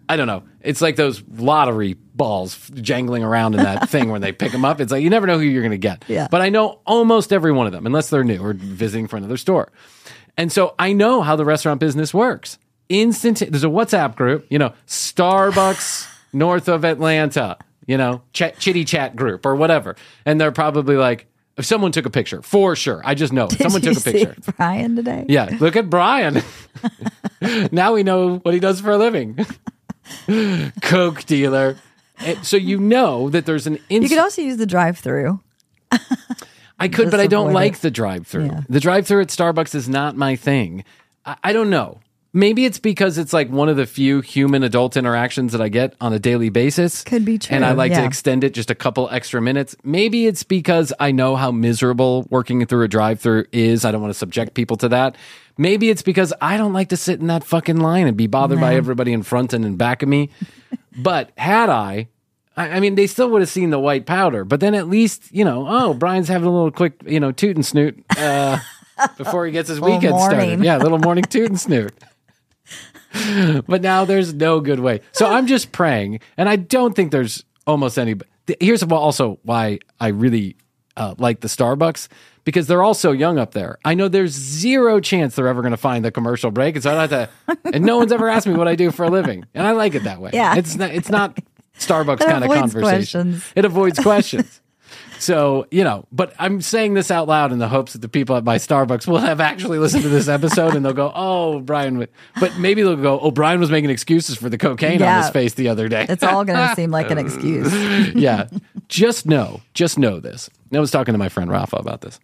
I don't know. It's like those lottery balls jangling around in that thing when they pick them up. It's like you never know who you're going to get. Yeah. But I know almost every one of them, unless they're new or visiting for another store. And so I know how the restaurant business works. Instant. There's a WhatsApp group, you know, Starbucks north of Atlanta, you know, ch- chitty chat group or whatever. And they're probably like, if someone took a picture, for sure. I just know. If Did someone you took a picture. see Brian today? Yeah, look at Brian. Now we know what he does for a living. Coke dealer. And so you know that there's an instant. You could also use the drive-through. I could, Just but I don't avoid like it. the drive-through. Yeah. The drive-through at Starbucks is not my thing. I, I don't know. Maybe it's because it's like one of the few human adult interactions that I get on a daily basis. Could be true, And I like to yeah. extend it just a couple extra minutes. Maybe it's because I know how miserable working through a drive-through is. I don't want to subject people to that. Maybe it's because I don't like to sit in that fucking line and be bothered by everybody in front and in back of me. But had I, I, I mean, they still would have seen the white powder. But then at least, you know, oh, Brian's having a little quick, you know, toot and snoot uh, before he gets his Little weekend started. morning. Yeah, a little morning toot and snoot. But now there's no good way. So I'm just praying, and I don't think there's almost any. Here's also why I really uh, like the Starbucks, because they're all so young up there. I know there's zero chance they're ever going to find the commercial break, and so I don't have to. And no one's ever asked me what I do for a living, and I like it that way. Yeah. it's not. It's not Starbucks It kind of avoids conversation. questions. It avoids questions. So, you know, but I'm saying this out loud in the hopes that the people at my Starbucks will have actually listened to this episode and they'll go, oh, Brian. w-" But maybe they'll go, oh, Brian was making excuses for the cocaine on Yeah. his face the other day. It's all going to seem like an excuse. Yeah. Just know, just know this. I was talking to my friend Rafa about this.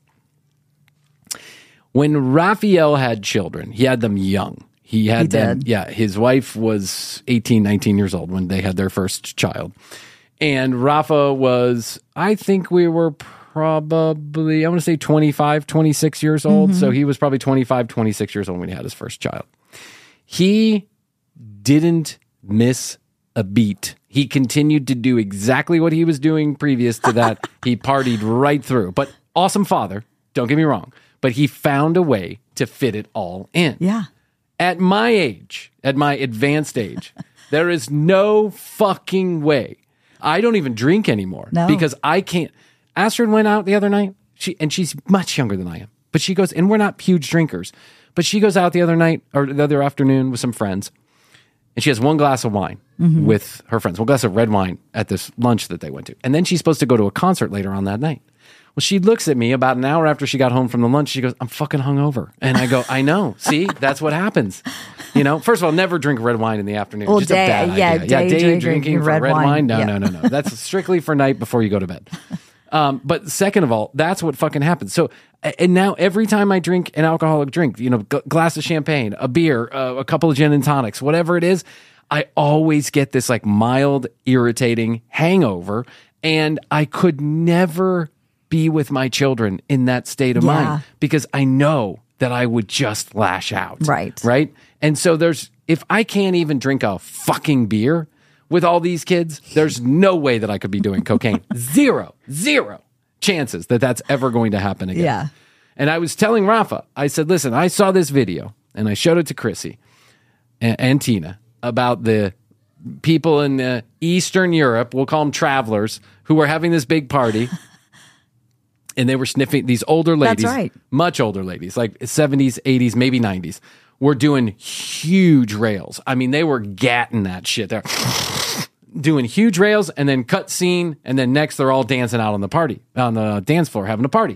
When Raphael had children, he had them young. He had He them. did. Yeah. His wife was eighteen, nineteen years old when they had their first child. And Rafa was, I think we were probably, I want to say twenty-five, twenty-six years old. So he was probably twenty-five, twenty-six years old when he had his first child. He didn't miss a beat. He continued to do exactly what he was doing previous to that. He partied right through. But awesome father, don't get me wrong. But he found a way to fit it all in. Yeah. At my age, at my advanced age, there is no fucking way. I don't even drink anymore No. because I can't. Astrid went out the other night, she and she's much younger than I am. But she goes, and we're not huge drinkers, but she goes out the other night or the other afternoon with some friends, and she has one glass of wine Mm-hmm. with her friends, one glass of red wine at this lunch that they went to. And then she's supposed to go to a concert later on that night. Well, she looks at me about an hour after she got home from the lunch. She goes, I'm fucking hungover. And I go, I know. See, that's what happens. You know, first of all, never drink red wine in the afternoon. Well, Just day- a bad yeah, idea. day yeah, day drinking drinking for red red, wine. wine. No, Yeah. no, no, no. That's strictly for night before you go to bed. Um, but second of all, that's what fucking happens. So, and now every time I drink an alcoholic drink, you know, g- glass of champagne, a beer, uh, a couple of gin and tonics, whatever it is, I always get this like mild, irritating hangover. And I could never be with my children in that state of Yeah. mind because I know that I would just lash out. Right. Right. And so there's, if I can't even drink a fucking beer with all these kids, there's no way that I could be doing cocaine. Zero, zero chances that that's ever going to happen again. Yeah. And I was telling Rafa, I said, listen, I saw this video and I showed it to Chrissy and, and Tina about the people in uh, Eastern Europe, we'll call them travelers, who were having this big party. And they were sniffing, these older ladies, That's right. much older ladies, like seventies, eighties, maybe nineties, were doing huge rails. I mean, they were gatting that shit. They're doing huge rails and then cut scene. And then next they're all dancing out on the party, on the dance floor, having a party.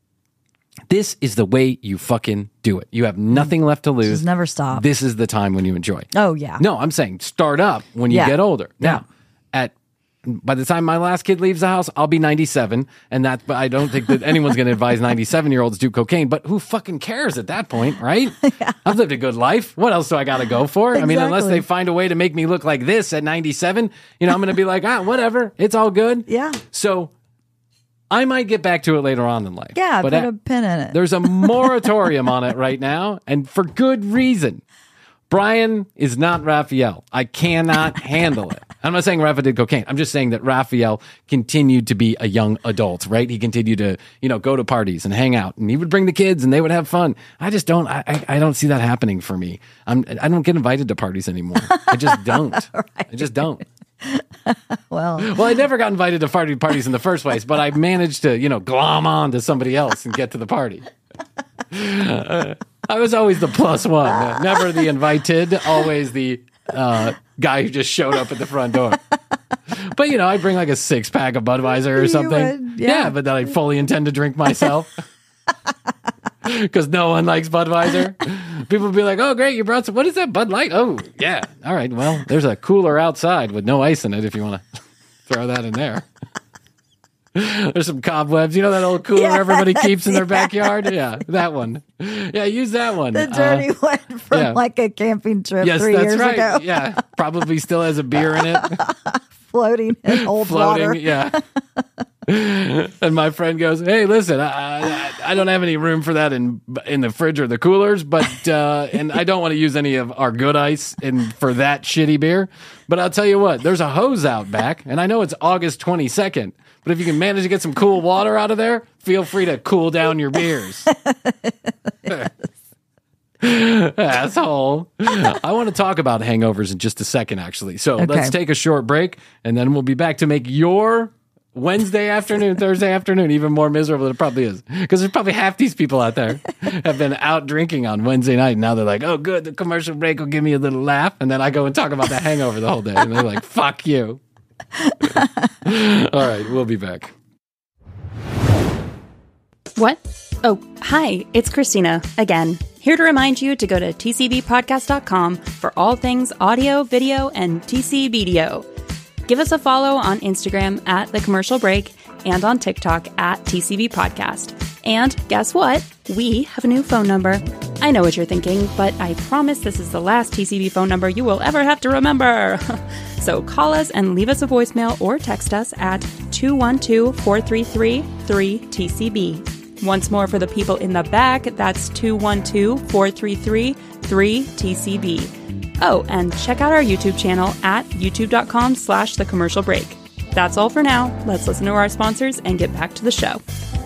This is the way you fucking do it. You have nothing left to lose. Just never stop. This is the time when you enjoy. Oh, yeah. No, I'm saying start up when you Yeah. get older. Now, Yeah. at by the time my last kid leaves the house, I'll be ninety-seven, and that. But I don't think that anyone's going to advise ninety-seven year olds do cocaine. But who fucking cares at that point, right? Yeah. I've lived a good life. What else do I got to go for? I mean, unless Exactly. they find a way to make me look like this at ninety-seven, you know, I'm going to be like, ah, whatever, it's all good. Yeah. So I might get back to it later on in life. Yeah, but put at- a pin in it. there's a moratorium on it right now, and for good reason. Brian is not Raphael. I cannot handle it. I'm not saying Rafa did cocaine. I'm just saying that Raphael continued to be a young adult, right? He continued to, you know, go to parties and hang out, and he would bring the kids and they would have fun. I just don't, I, I, I don't see that happening for me. I'm, I don't get invited to parties anymore. I just don't. Right. I just don't. Well, well, I never got invited to party parties in the first place, but I managed to, you know, glom on to somebody else and get to the party. Uh, I was always the plus one, uh, never the invited, always the uh, guy who just showed up at the front door. But, you know, I bring like a six pack of Budweiser or something. Would, yeah. yeah, but that I fully intend to drink myself. Because no one likes Budweiser. People be like, oh, great, you brought some. What is that, Bud Light? Oh, yeah. All right, well, there's a cooler outside with no ice in it if you want to throw that in there. There's some cobwebs. You know that old cooler Yes, everybody keeps in their yes. backyard? Yeah, that one. Yeah, use that one. the dirty Uh, one from yeah. like a camping trip yes, three that's years right. ago. Yeah, probably still has a beer in it. Floating in old Floating, water. yeah. And my friend goes, "Hey, listen, I, I, I don't have any room for that in in the fridge or the coolers, but uh, and I don't want to use any of our good ice in for that shitty beer. But I'll tell you what, there's a hose out back, and I know it's August twenty-second, but if you can manage to get some cool water out of there, feel free to cool down your beers." Asshole. I want to talk about hangovers in just a second, actually. So Okay. let's take a short break, and then we'll be back to make your Wednesday afternoon, Thursday afternoon even more miserable than it probably is. Because there's probably half these people out there have been out drinking on Wednesday night. And now they're like, oh, good, the commercial break will give me a little laugh. And then I go and talk about the hangover the whole day. And they're like, fuck you. All right, we'll be back. What? Oh, hi, it's Christina again. Here to remind you to go to T C B podcast dot com for all things audio, video, and T C B D O. Give us a follow on Instagram at The Commercial Break and on TikTok at T C B Podcast. And guess what? We have a new phone number. I know what you're thinking, but I promise this is the last T C B phone number you will ever have to remember. So call us and leave us a voicemail or text us at two one two, four three three, three T C B. Once more for the people in the back, that's two one two, four three three, three T C B. Oh, and check out our YouTube channel at youtube.com slash the commercial break. That's all for now. Let's listen to our sponsors and get back to the show.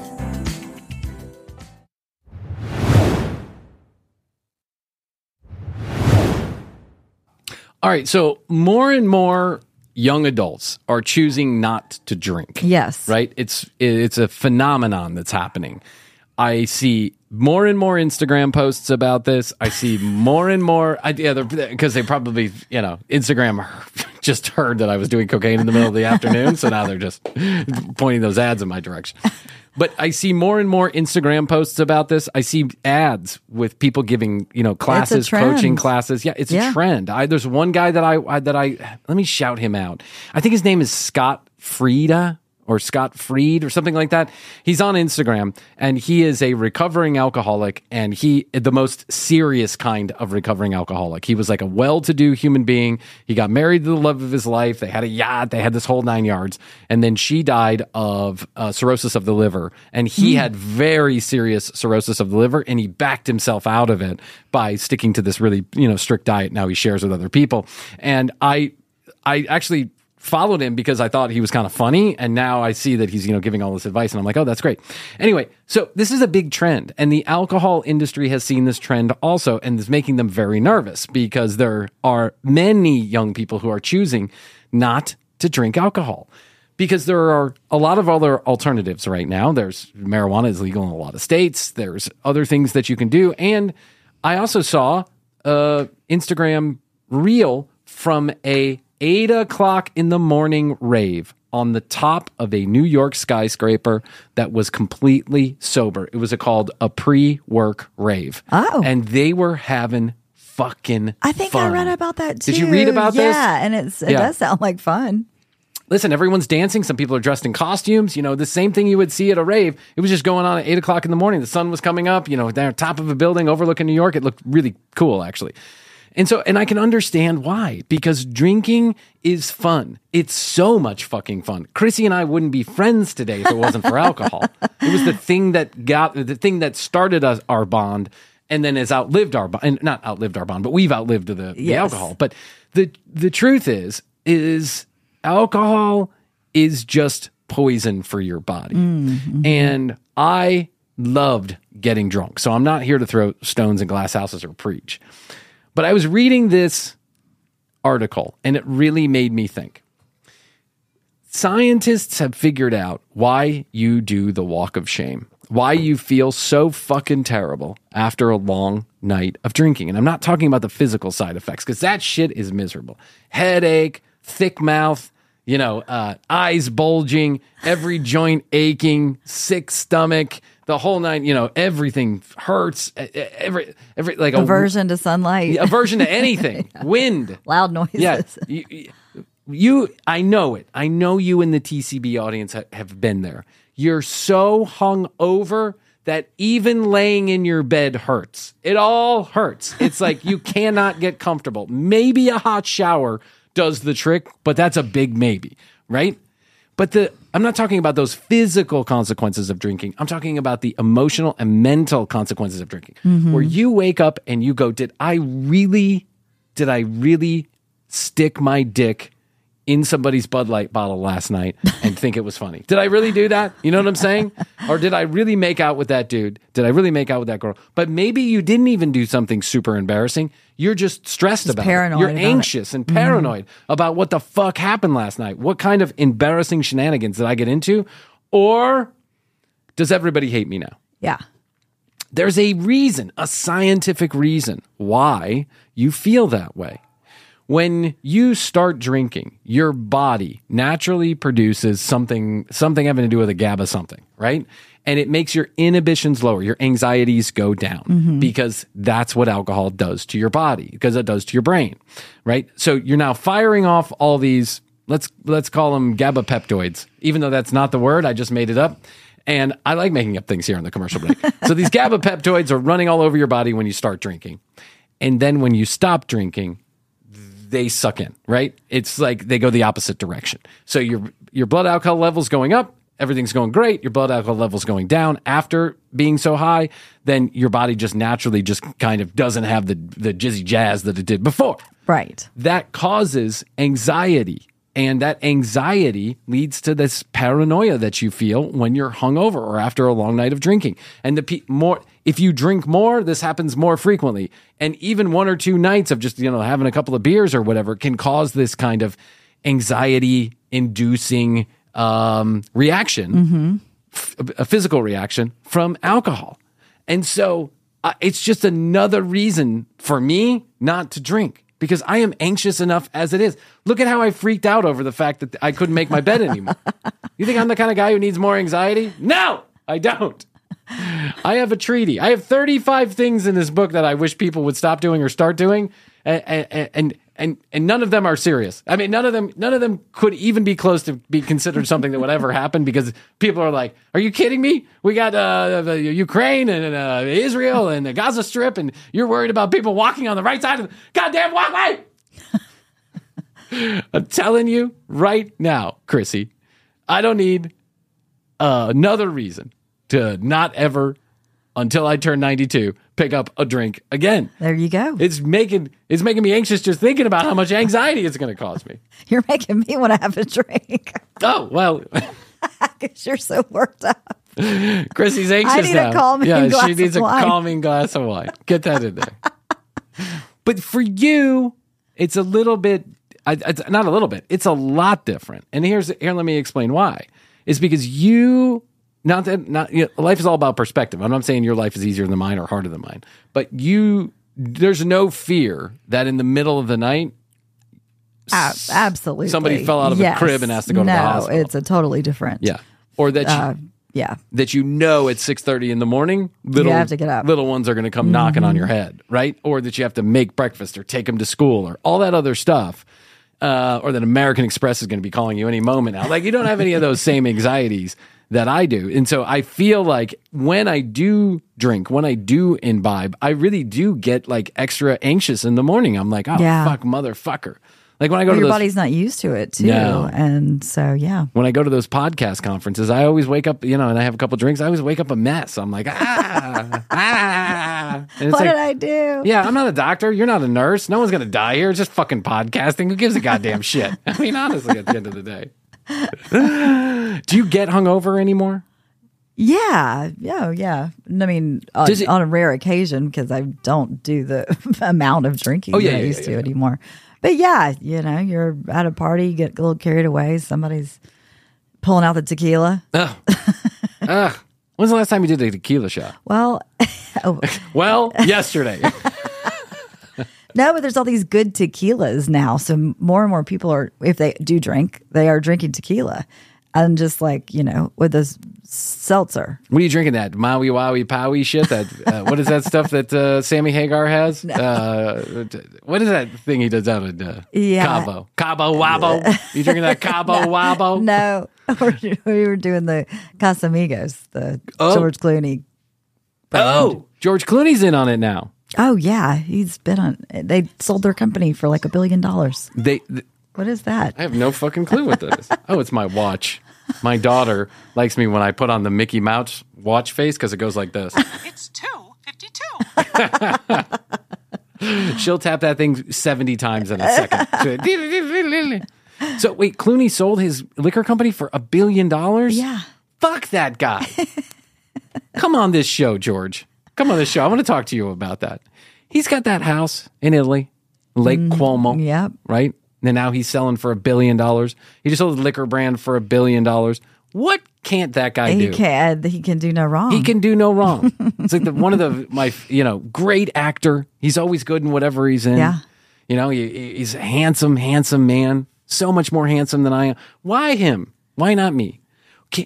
All right, so more and more young adults are choosing not to drink. Yes. Right? It's it's a phenomenon that's happening. I see more and more Instagram posts about this. I see more and more, I, yeah, because they probably, you know, Instagram just heard that I was doing cocaine in the middle of the afternoon, so now they're just pointing those ads in my direction. But I see more and more Instagram posts about this. I see ads with people giving, you know, classes, trend. coaching classes. Yeah, it's Yeah. a trend. I, there's one guy that I, I that I let me shout him out. I think his name is Scott Frieda or Scott Fried or something like that. He's on Instagram and he is a recovering alcoholic, and he the most serious kind of recovering alcoholic. He was like a well-to-do human being. He got married to the love of his life. They had a yacht. They had this whole nine yards. And then she died of uh, cirrhosis of the liver. And he mm. had very serious cirrhosis of the liver, and he backed himself out of it by sticking to this really, you know, strict diet. Now he shares with other people. And I, I actually followed him because I thought he was kind of funny, and now I see that he's, you know, giving all this advice, and I'm like, oh, that's great. Anyway, so this is a big trend, and the alcohol industry has seen this trend also, and is making them very nervous because there are many young people who are choosing not to drink alcohol because there are a lot of other alternatives right now. There's marijuana is legal in a lot of states. There's other things that you can do, and I also saw a Instagram reel from a eight o'clock in the morning rave on the top of a New York skyscraper that was completely sober. It was a, called a pre-work rave. Oh. And they were having fucking I think fun. I read about that too. Did you read about yeah, this? Yeah, and it's, it Yeah. does sound like fun. Listen, everyone's dancing. Some people are dressed in costumes. You know, the same thing you would see at a rave. It was just going on at eight o'clock in the morning. The sun was coming up, you know, they're on top of a building overlooking New York. It looked really cool, actually. And so, and I can understand why, because drinking is fun. It's so much fucking fun. Chrissy and I wouldn't be friends today if it wasn't for alcohol. It was the thing that got, the thing that started us, our bond, and then has outlived our bond, and not outlived our bond, but we've outlived the, the Yes. alcohol. But the, the truth is, is alcohol is just poison for your body. Mm-hmm. And I loved getting drunk. So I'm not here to throw stones in glass houses or preach. But I was reading this article and it really made me think. Scientists have figured out why you do the walk of shame, why you feel so fucking terrible after a long night of drinking. And I'm not talking about the physical side effects because that shit is miserable. Headache, thick mouth, you know, uh, eyes bulging, every joint aching, sick stomach, the whole nine, you know, everything hurts. Every, every like aversion a, to sunlight, aversion to anything, yeah. Wind, loud noises. Yeah, you, you, I know it. I know you in the T C B audience ha- have been there. You're so hung over that even laying in your bed hurts. It all hurts. It's like you cannot get comfortable. Maybe a hot shower does the trick, but that's a big maybe, right? But the I'm not talking about those physical consequences of drinking. I'm talking about the emotional and mental consequences of drinking. Mm-hmm. Where you wake up and you go, did I really, did I really stick my dick in somebody's Bud Light bottle last night and think it was funny? Did I really do that? You know what I'm saying? Or did I really make out with that dude? Did I really make out with that girl? But maybe you didn't even do something super embarrassing. You're just stressed just about paranoid it. You're about anxious it. and paranoid mm-hmm. about what the fuck happened last night. What kind of embarrassing shenanigans did I get into? Or does everybody hate me now? Yeah. There's a reason, a scientific reason why you feel that way. When you start drinking, your body naturally produces something, something having to do with a GABA something, right? And it makes your inhibitions lower. Your anxieties go down mm-hmm. because that's what alcohol does to your body, because it does to your brain, right? So you're now firing off all these, let's let's call them GABA peptoids, even though that's not the word. I just made it up. And I like making up things here on the commercial break. So these GABA peptoids are running all over your body when you start drinking. And then when you stop drinking, they suck in, right? It's like they go the opposite direction. So your your blood alcohol level's going up, everything's going great, your blood alcohol level's going down after being so high, then your body just naturally just kind of doesn't have the, the jizzy jazz that it did before. Right. That causes anxiety. And that anxiety leads to this paranoia that you feel when you're hungover or after a long night of drinking. And the pe- more, if you drink more, this happens more frequently. And even one or two nights of just, you know, having a couple of beers or whatever can cause this kind of anxiety-inducing um, reaction, mm-hmm. f- a physical reaction from alcohol. And so uh, it's just another reason for me not to drink. Because I am anxious enough as it is. Look at how I freaked out over the fact that I couldn't make my bed anymore. You think I'm the kind of guy who needs more anxiety? No, I don't. I have a treaty. I have thirty-five things in this book that I wish people would stop doing or start doing, and and and and, and none of them are serious. I mean, none of them none of them could even be close to be considered something that would ever happen, because people are like, "Are you kidding me? We got uh, Ukraine and uh, Israel and the Gaza Strip, and you're worried about people walking on the right side of the goddamn walkway." I'm telling you right now, Chrissy, I don't need uh, another reason to not ever, until I turn ninety-two, pick up a drink again. There you go. It's making it's making me anxious just thinking about how much anxiety it's going to cause me. You're making me want to have a drink. Oh, well. Because you're so worked up. Chrissy's anxious now. I need now. a calming yeah, glass she needs of a wine. calming glass of wine. Get that in there. But for you, it's a little bit, it's not a little bit, it's a lot different. And here's here, let me explain why. It's because you... Not that not you know, life is all about perspective. I'm not saying your life is easier than mine or harder than mine, but you there's no fear that in the middle of the night, uh, absolutely, somebody fell out of yes. a crib and has to go no, to the hospital. It's a totally different. Yeah, or that you, uh, yeah that you know at six thirty in the morning, little you have to get up. Little ones are going to come mm-hmm. knocking on your head, right? Or that you have to make breakfast or take them to school or all that other stuff. Uh, or that American Express is going to be calling you any moment now. Like, you don't have any of those same anxieties that I do. And so I feel like when I do drink, when I do imbibe, I really do get like extra anxious in the morning. I'm like, oh, yeah. fuck, motherfucker. Like when I go Well, to your those, body's not used to it too, No. and so yeah. when I go to those podcast conferences, I always wake up, you know, and I have a couple drinks. I always wake up a mess. I'm like, ah, ah. And it's What like, did I do? yeah, I'm not a doctor. You're not a nurse. No one's going to die here. It's just fucking podcasting. Who gives a goddamn shit? I mean, honestly, at the end of the day. Do you get hungover anymore? Yeah, yeah, yeah. I mean, on, Does it- on a rare occasion because I don't do the amount of drinking Oh, yeah, that I yeah, used yeah, to yeah. anymore. But yeah, you know, you're at a party, you get a little carried away. Somebody's pulling out the tequila. Ugh. Ugh. When's the last time you did a tequila shot? Well, oh, Well, yesterday. no, but there's all these good tequilas now. So more and more people are, if they do drink, they are drinking tequila. And just like, you know, with this seltzer. What are you drinking? That Maui Wowie Powie shit? That uh, what is that stuff that uh, Sammy Hagar has? Uh, what is that thing he does out in uh, Yeah. Cabo? Cabo Wabo? You drinking that Cabo Wabo? No, we were doing the Casamigos, the Oh. George Clooney. Oh, George Clooney's in on it now. Oh yeah, he's been on. They sold their company for like a billion dollars. They, th- What is that? I have no fucking clue what that is. Oh, it's my watch. My daughter likes me when I put on the Mickey Mouse watch face because it goes like this. It's two fifty-two. She'll tap that thing seventy times in a second. So wait, Clooney sold his liquor company for a billion dollars? Yeah. Fuck that guy. Come on this show, George. Come on this show. I want to talk to you about that. He's got that house in Italy, Lake Cuomo. yep. Right? And now he's selling for a billion dollars. He just sold a liquor brand for a billion dollars. What can't that guy He do? can. He can do no wrong. He can do no wrong. It's like the, one of the my you know great actor. He's always good in whatever he's in. Yeah. You know he, he's a handsome, handsome man. So much more handsome than I am. Why him? Why not me? Can,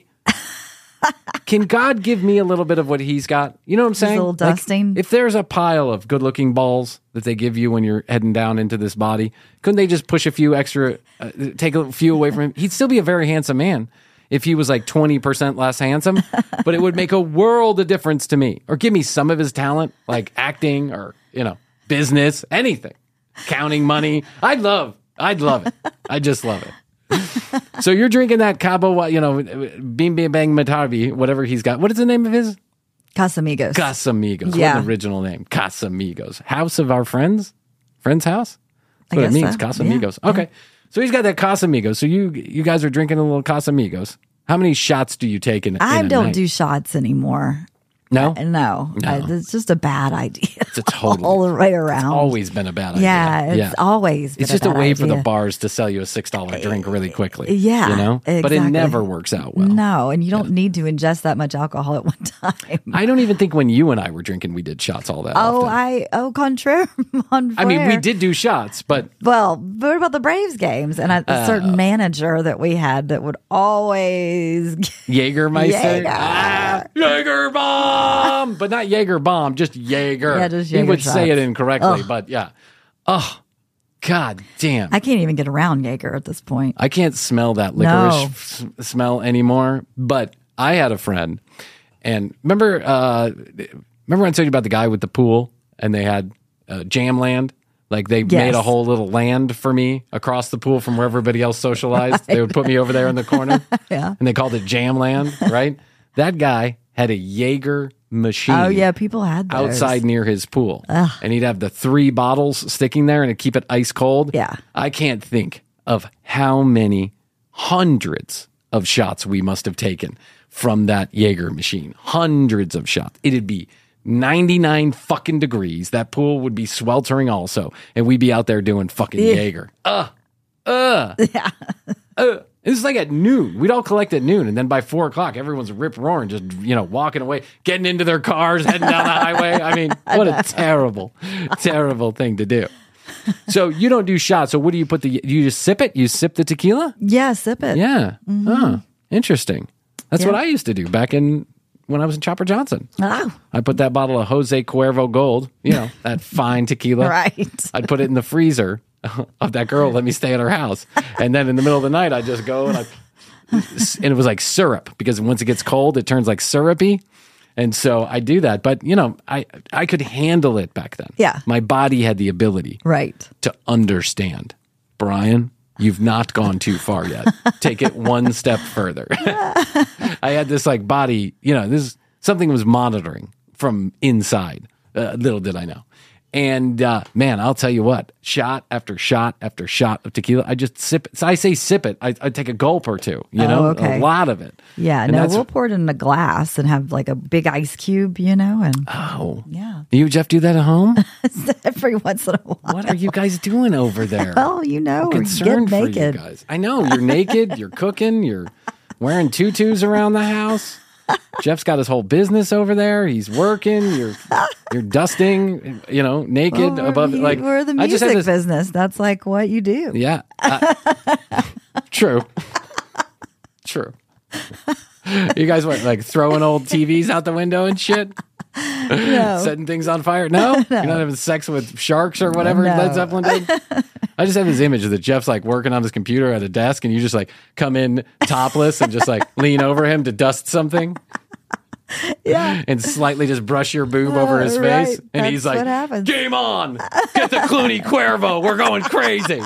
can God give me a little bit of what he's got? You know what I'm saying? little Like, dusting. if there's a pile of good-looking balls that they give you when you're heading down into this body, couldn't they just push a few extra, uh, take a few away from him? He'd still be a very handsome man if he was like twenty percent less handsome, but it would make a world of difference to me. Or give me some of his talent, like acting or, you know, business, anything. Counting money. I'd love, I'd love it. I just love it. So you're drinking that Cabo, you know, Beam Bam Bang Matavi, whatever he's got. What is the name of his? Casamigos. Casamigos. Yeah. What an original name. Casamigos. House of our friends? Friend's house? I That's what it guess means. so. Casamigos. Yeah. Okay. So he's got that Casamigos. So you you guys are drinking a little Casamigos. How many shots do you take in, in I a don't night? do shots anymore. No? No, No. I- it's just a bad idea. It's a totally. all the way around. Always been a bad Yeah, idea. it's always been It's a just a bad way for the idea. bars to sell you a six dollar drink really quickly. Yeah, You know? But it exactly. never works out well. No, and you don't need to ingest that much alcohol at one time. I don't even think when you and I were drinking, we did shots all that oh, often. I oh, contraire. I mean, we did do shots, but Well, but what about the Braves games? And a, a Uh, certain manager that we had that would always Jägermeister. Jaeger. Ah, Jaeger bomb! But not Jaeger bomb, just Jaeger. Yeah, just He Jaeger would say it shots. incorrectly, Ugh. but yeah. Oh, God damn. I can't even get around Jaeger at this point. I can't smell that licorice s- smell anymore. But I had a friend, and remember, uh, remember I told you about the guy with the pool, and they had uh, Jam Land. Like they Yes. made a whole little land for me across the pool from where everybody else socialized. They would put me over there in the corner, Yeah. and they called it Jam Land. Right? That guy had a Jaeger machine. Oh yeah, people had those. Outside near his pool. And he'd have the three bottles sticking there and it'd keep it ice cold. Yeah. I can't think of how many hundreds of shots we must have taken from that Jaeger machine. Hundreds of shots. It'd be ninety-nine fucking degrees. That pool would be sweltering also. And we'd be out there doing fucking Jaeger. Uh, uh. Yeah. uh. It was like at noon. We'd all collect at noon, and then by four o'clock, everyone's rip roaring, just you know, walking away, getting into their cars, heading down the highway. I mean, what a terrible, terrible thing to do. So you don't do shots. So what do you put the? Do you just sip it? You sip the tequila? Yeah, sip it. Yeah. Oh, interesting. That's Yeah. what I used to do back in when I was in Chopper Johnson. Oh, I put that bottle of Jose Cuervo Gold, you know, that fine tequila. right. I'd put it in the freezer of that girl let me stay at her house. And then in the middle of the night, I'd just go and I, and it was like syrup because once it gets cold, it turns like syrupy. And so I do that. But, you know, I, I could handle it back then. Yeah. My body had the ability Right. to understand. Brian, you've not gone too far yet. Take it one step further. I had this like body, you know, this something was monitoring from inside. Uh, little did I know. And uh, man, I'll tell you what, shot after shot after shot of tequila, I just sip it. So I say sip it. I, I take a gulp or two, you Oh, know, okay. a lot of it. Yeah, And no, that's- we'll pour it in a glass and have like a big ice cube, you know, and Oh. yeah, You, Jeff, do that at home? every once in a while. What are you guys doing over there? Well, you know, I'm get concerned for you naked. guys. I know, you're naked, you're cooking, you're wearing tutus around the house. Jeff's got his whole business over there. He's working. You're you're dusting, you know, naked Well, above. we're, Like we're the I just music had this, business. That's like what you do. Yeah, uh, true, true. You guys what, like throwing old T Vs out the window and shit? No. Setting things on fire? No? You're not having sex with sharks or whatever No. Led Zeppelin did? I just have this image that Jeff's like working on his computer at a desk and you just like come in topless and just like lean over him to dust something Yeah. and slightly just brush your boob over his Uh, face. right. And he's That's like, what happens. game on! Get the Clooney Cuervo! We're going crazy!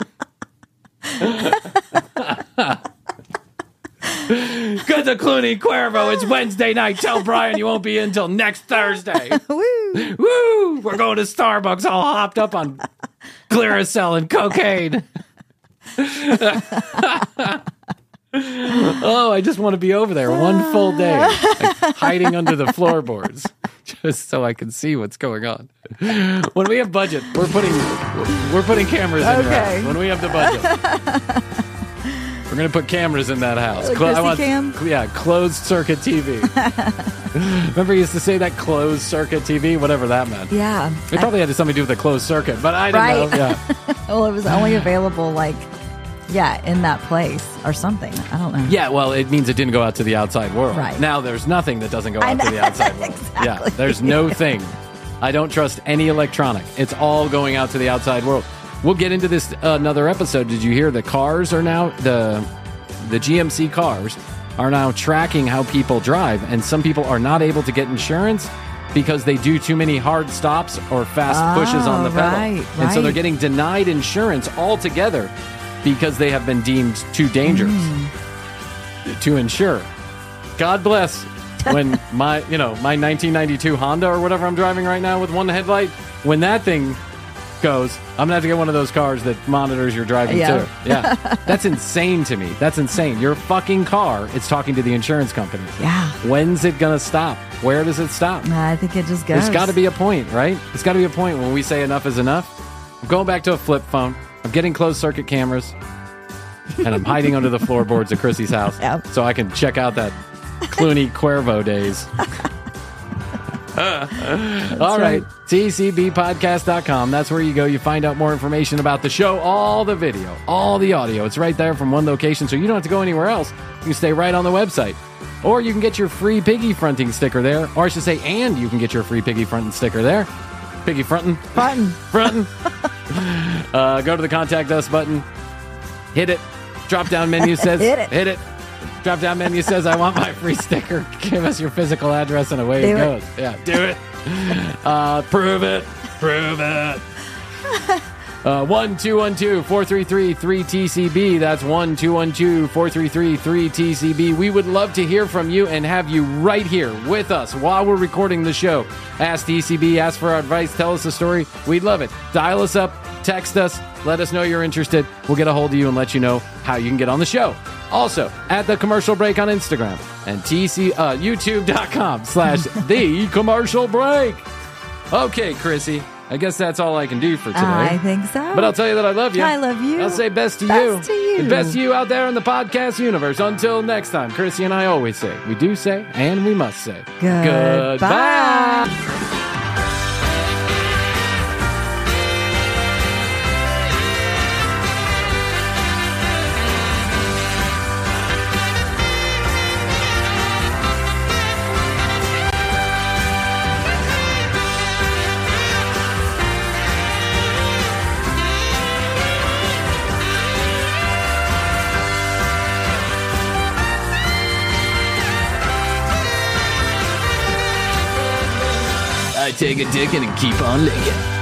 Get the Clooney Cuervo! It's Wednesday night. Tell Brian you won't be in until next Thursday. Woo. Woo! We're going to Starbucks all hopped up on Gliracel and cocaine. Oh, I just want to be over there one full day, like hiding under the floorboards, just so I can see what's going on. When we have budget, we're putting we're putting cameras in your Okay. house. When we have the budget, we're gonna put cameras in that house. A Clo- I Chrissy cam? yeah, closed circuit T V. Remember, you used to say that closed circuit T V, whatever that meant. Yeah. It probably had something to do with the closed circuit, but I don't Right. know. Yeah. Well, it was only available like, yeah, in that place or something. I don't know. Yeah, well, it means it didn't go out to the outside world. Right. Now, there's nothing that doesn't go I out to know. the outside world. Yeah, Exactly. there's no thing. I don't trust any electronic. It's all going out to the outside world. We'll get into this uh, another episode. Did you hear the cars are now, the the G M C cars are now tracking how people drive, and some people are not able to get insurance because they do too many hard stops or fast Oh, pushes on the pedal. right, And so right. they're getting denied insurance altogether because they have been deemed too dangerous Mm. to insure. God bless when my, you know, my nineteen ninety-two Honda or whatever I'm driving right now with one headlight, when that thing goes, I'm gonna have to get one of those cars that monitors your driving Yeah. too. Yeah. That's insane to me. That's insane. Your fucking car, it's talking to the insurance company. Yeah. When's it gonna stop? Where does it stop? I think it just goes. There's got to be a point, right? There's got to be a point when we say enough is enough. I'm going back to a flip phone. I'm getting closed circuit cameras, and I'm hiding under the floorboards of Chrissy's house Yep. so I can check out that Clooney Cuervo days. All right. right. T C B podcast dot com. That's where you go. You find out more information about the show, all the video, all the audio. It's right there from one location, so you don't have to go anywhere else. You can stay right on the website. Or you can get your free piggy fronting sticker there. Or I should say, and you can get your free piggy fronting sticker there. Piggy fronting. Button. Fronting. uh, go to the contact us button. Hit it. Drop down menu says Hit it. Hit it. Drop down menu says I want my free sticker. Give us your physical address and away Do it it. goes. Yeah, do it. Uh, prove it. Prove it. Uh, one two one two four three three three T C B. That's one two one two four three three three T C B. We would love to hear from you and have you right here with us while we're recording the show. Ask T C B, ask for our advice, tell us a story. We'd love it. Dial us up, text us, let us know you're interested. We'll get a hold of you and let you know how you can get on the show. Also, at The Commercial Break on Instagram and T C, uh, YouTube.com slash The Commercial Break. Okay, Chrissy. I guess that's all I can do for today. I think so. But I'll tell you that I love you. I love you. I'll say best to Best you. to you. And best to you out there in the podcast universe. Until next time, Chrissy and I always say, we do say, and we must say, Goodbye. Goodbye. I take a dick and keep on licking.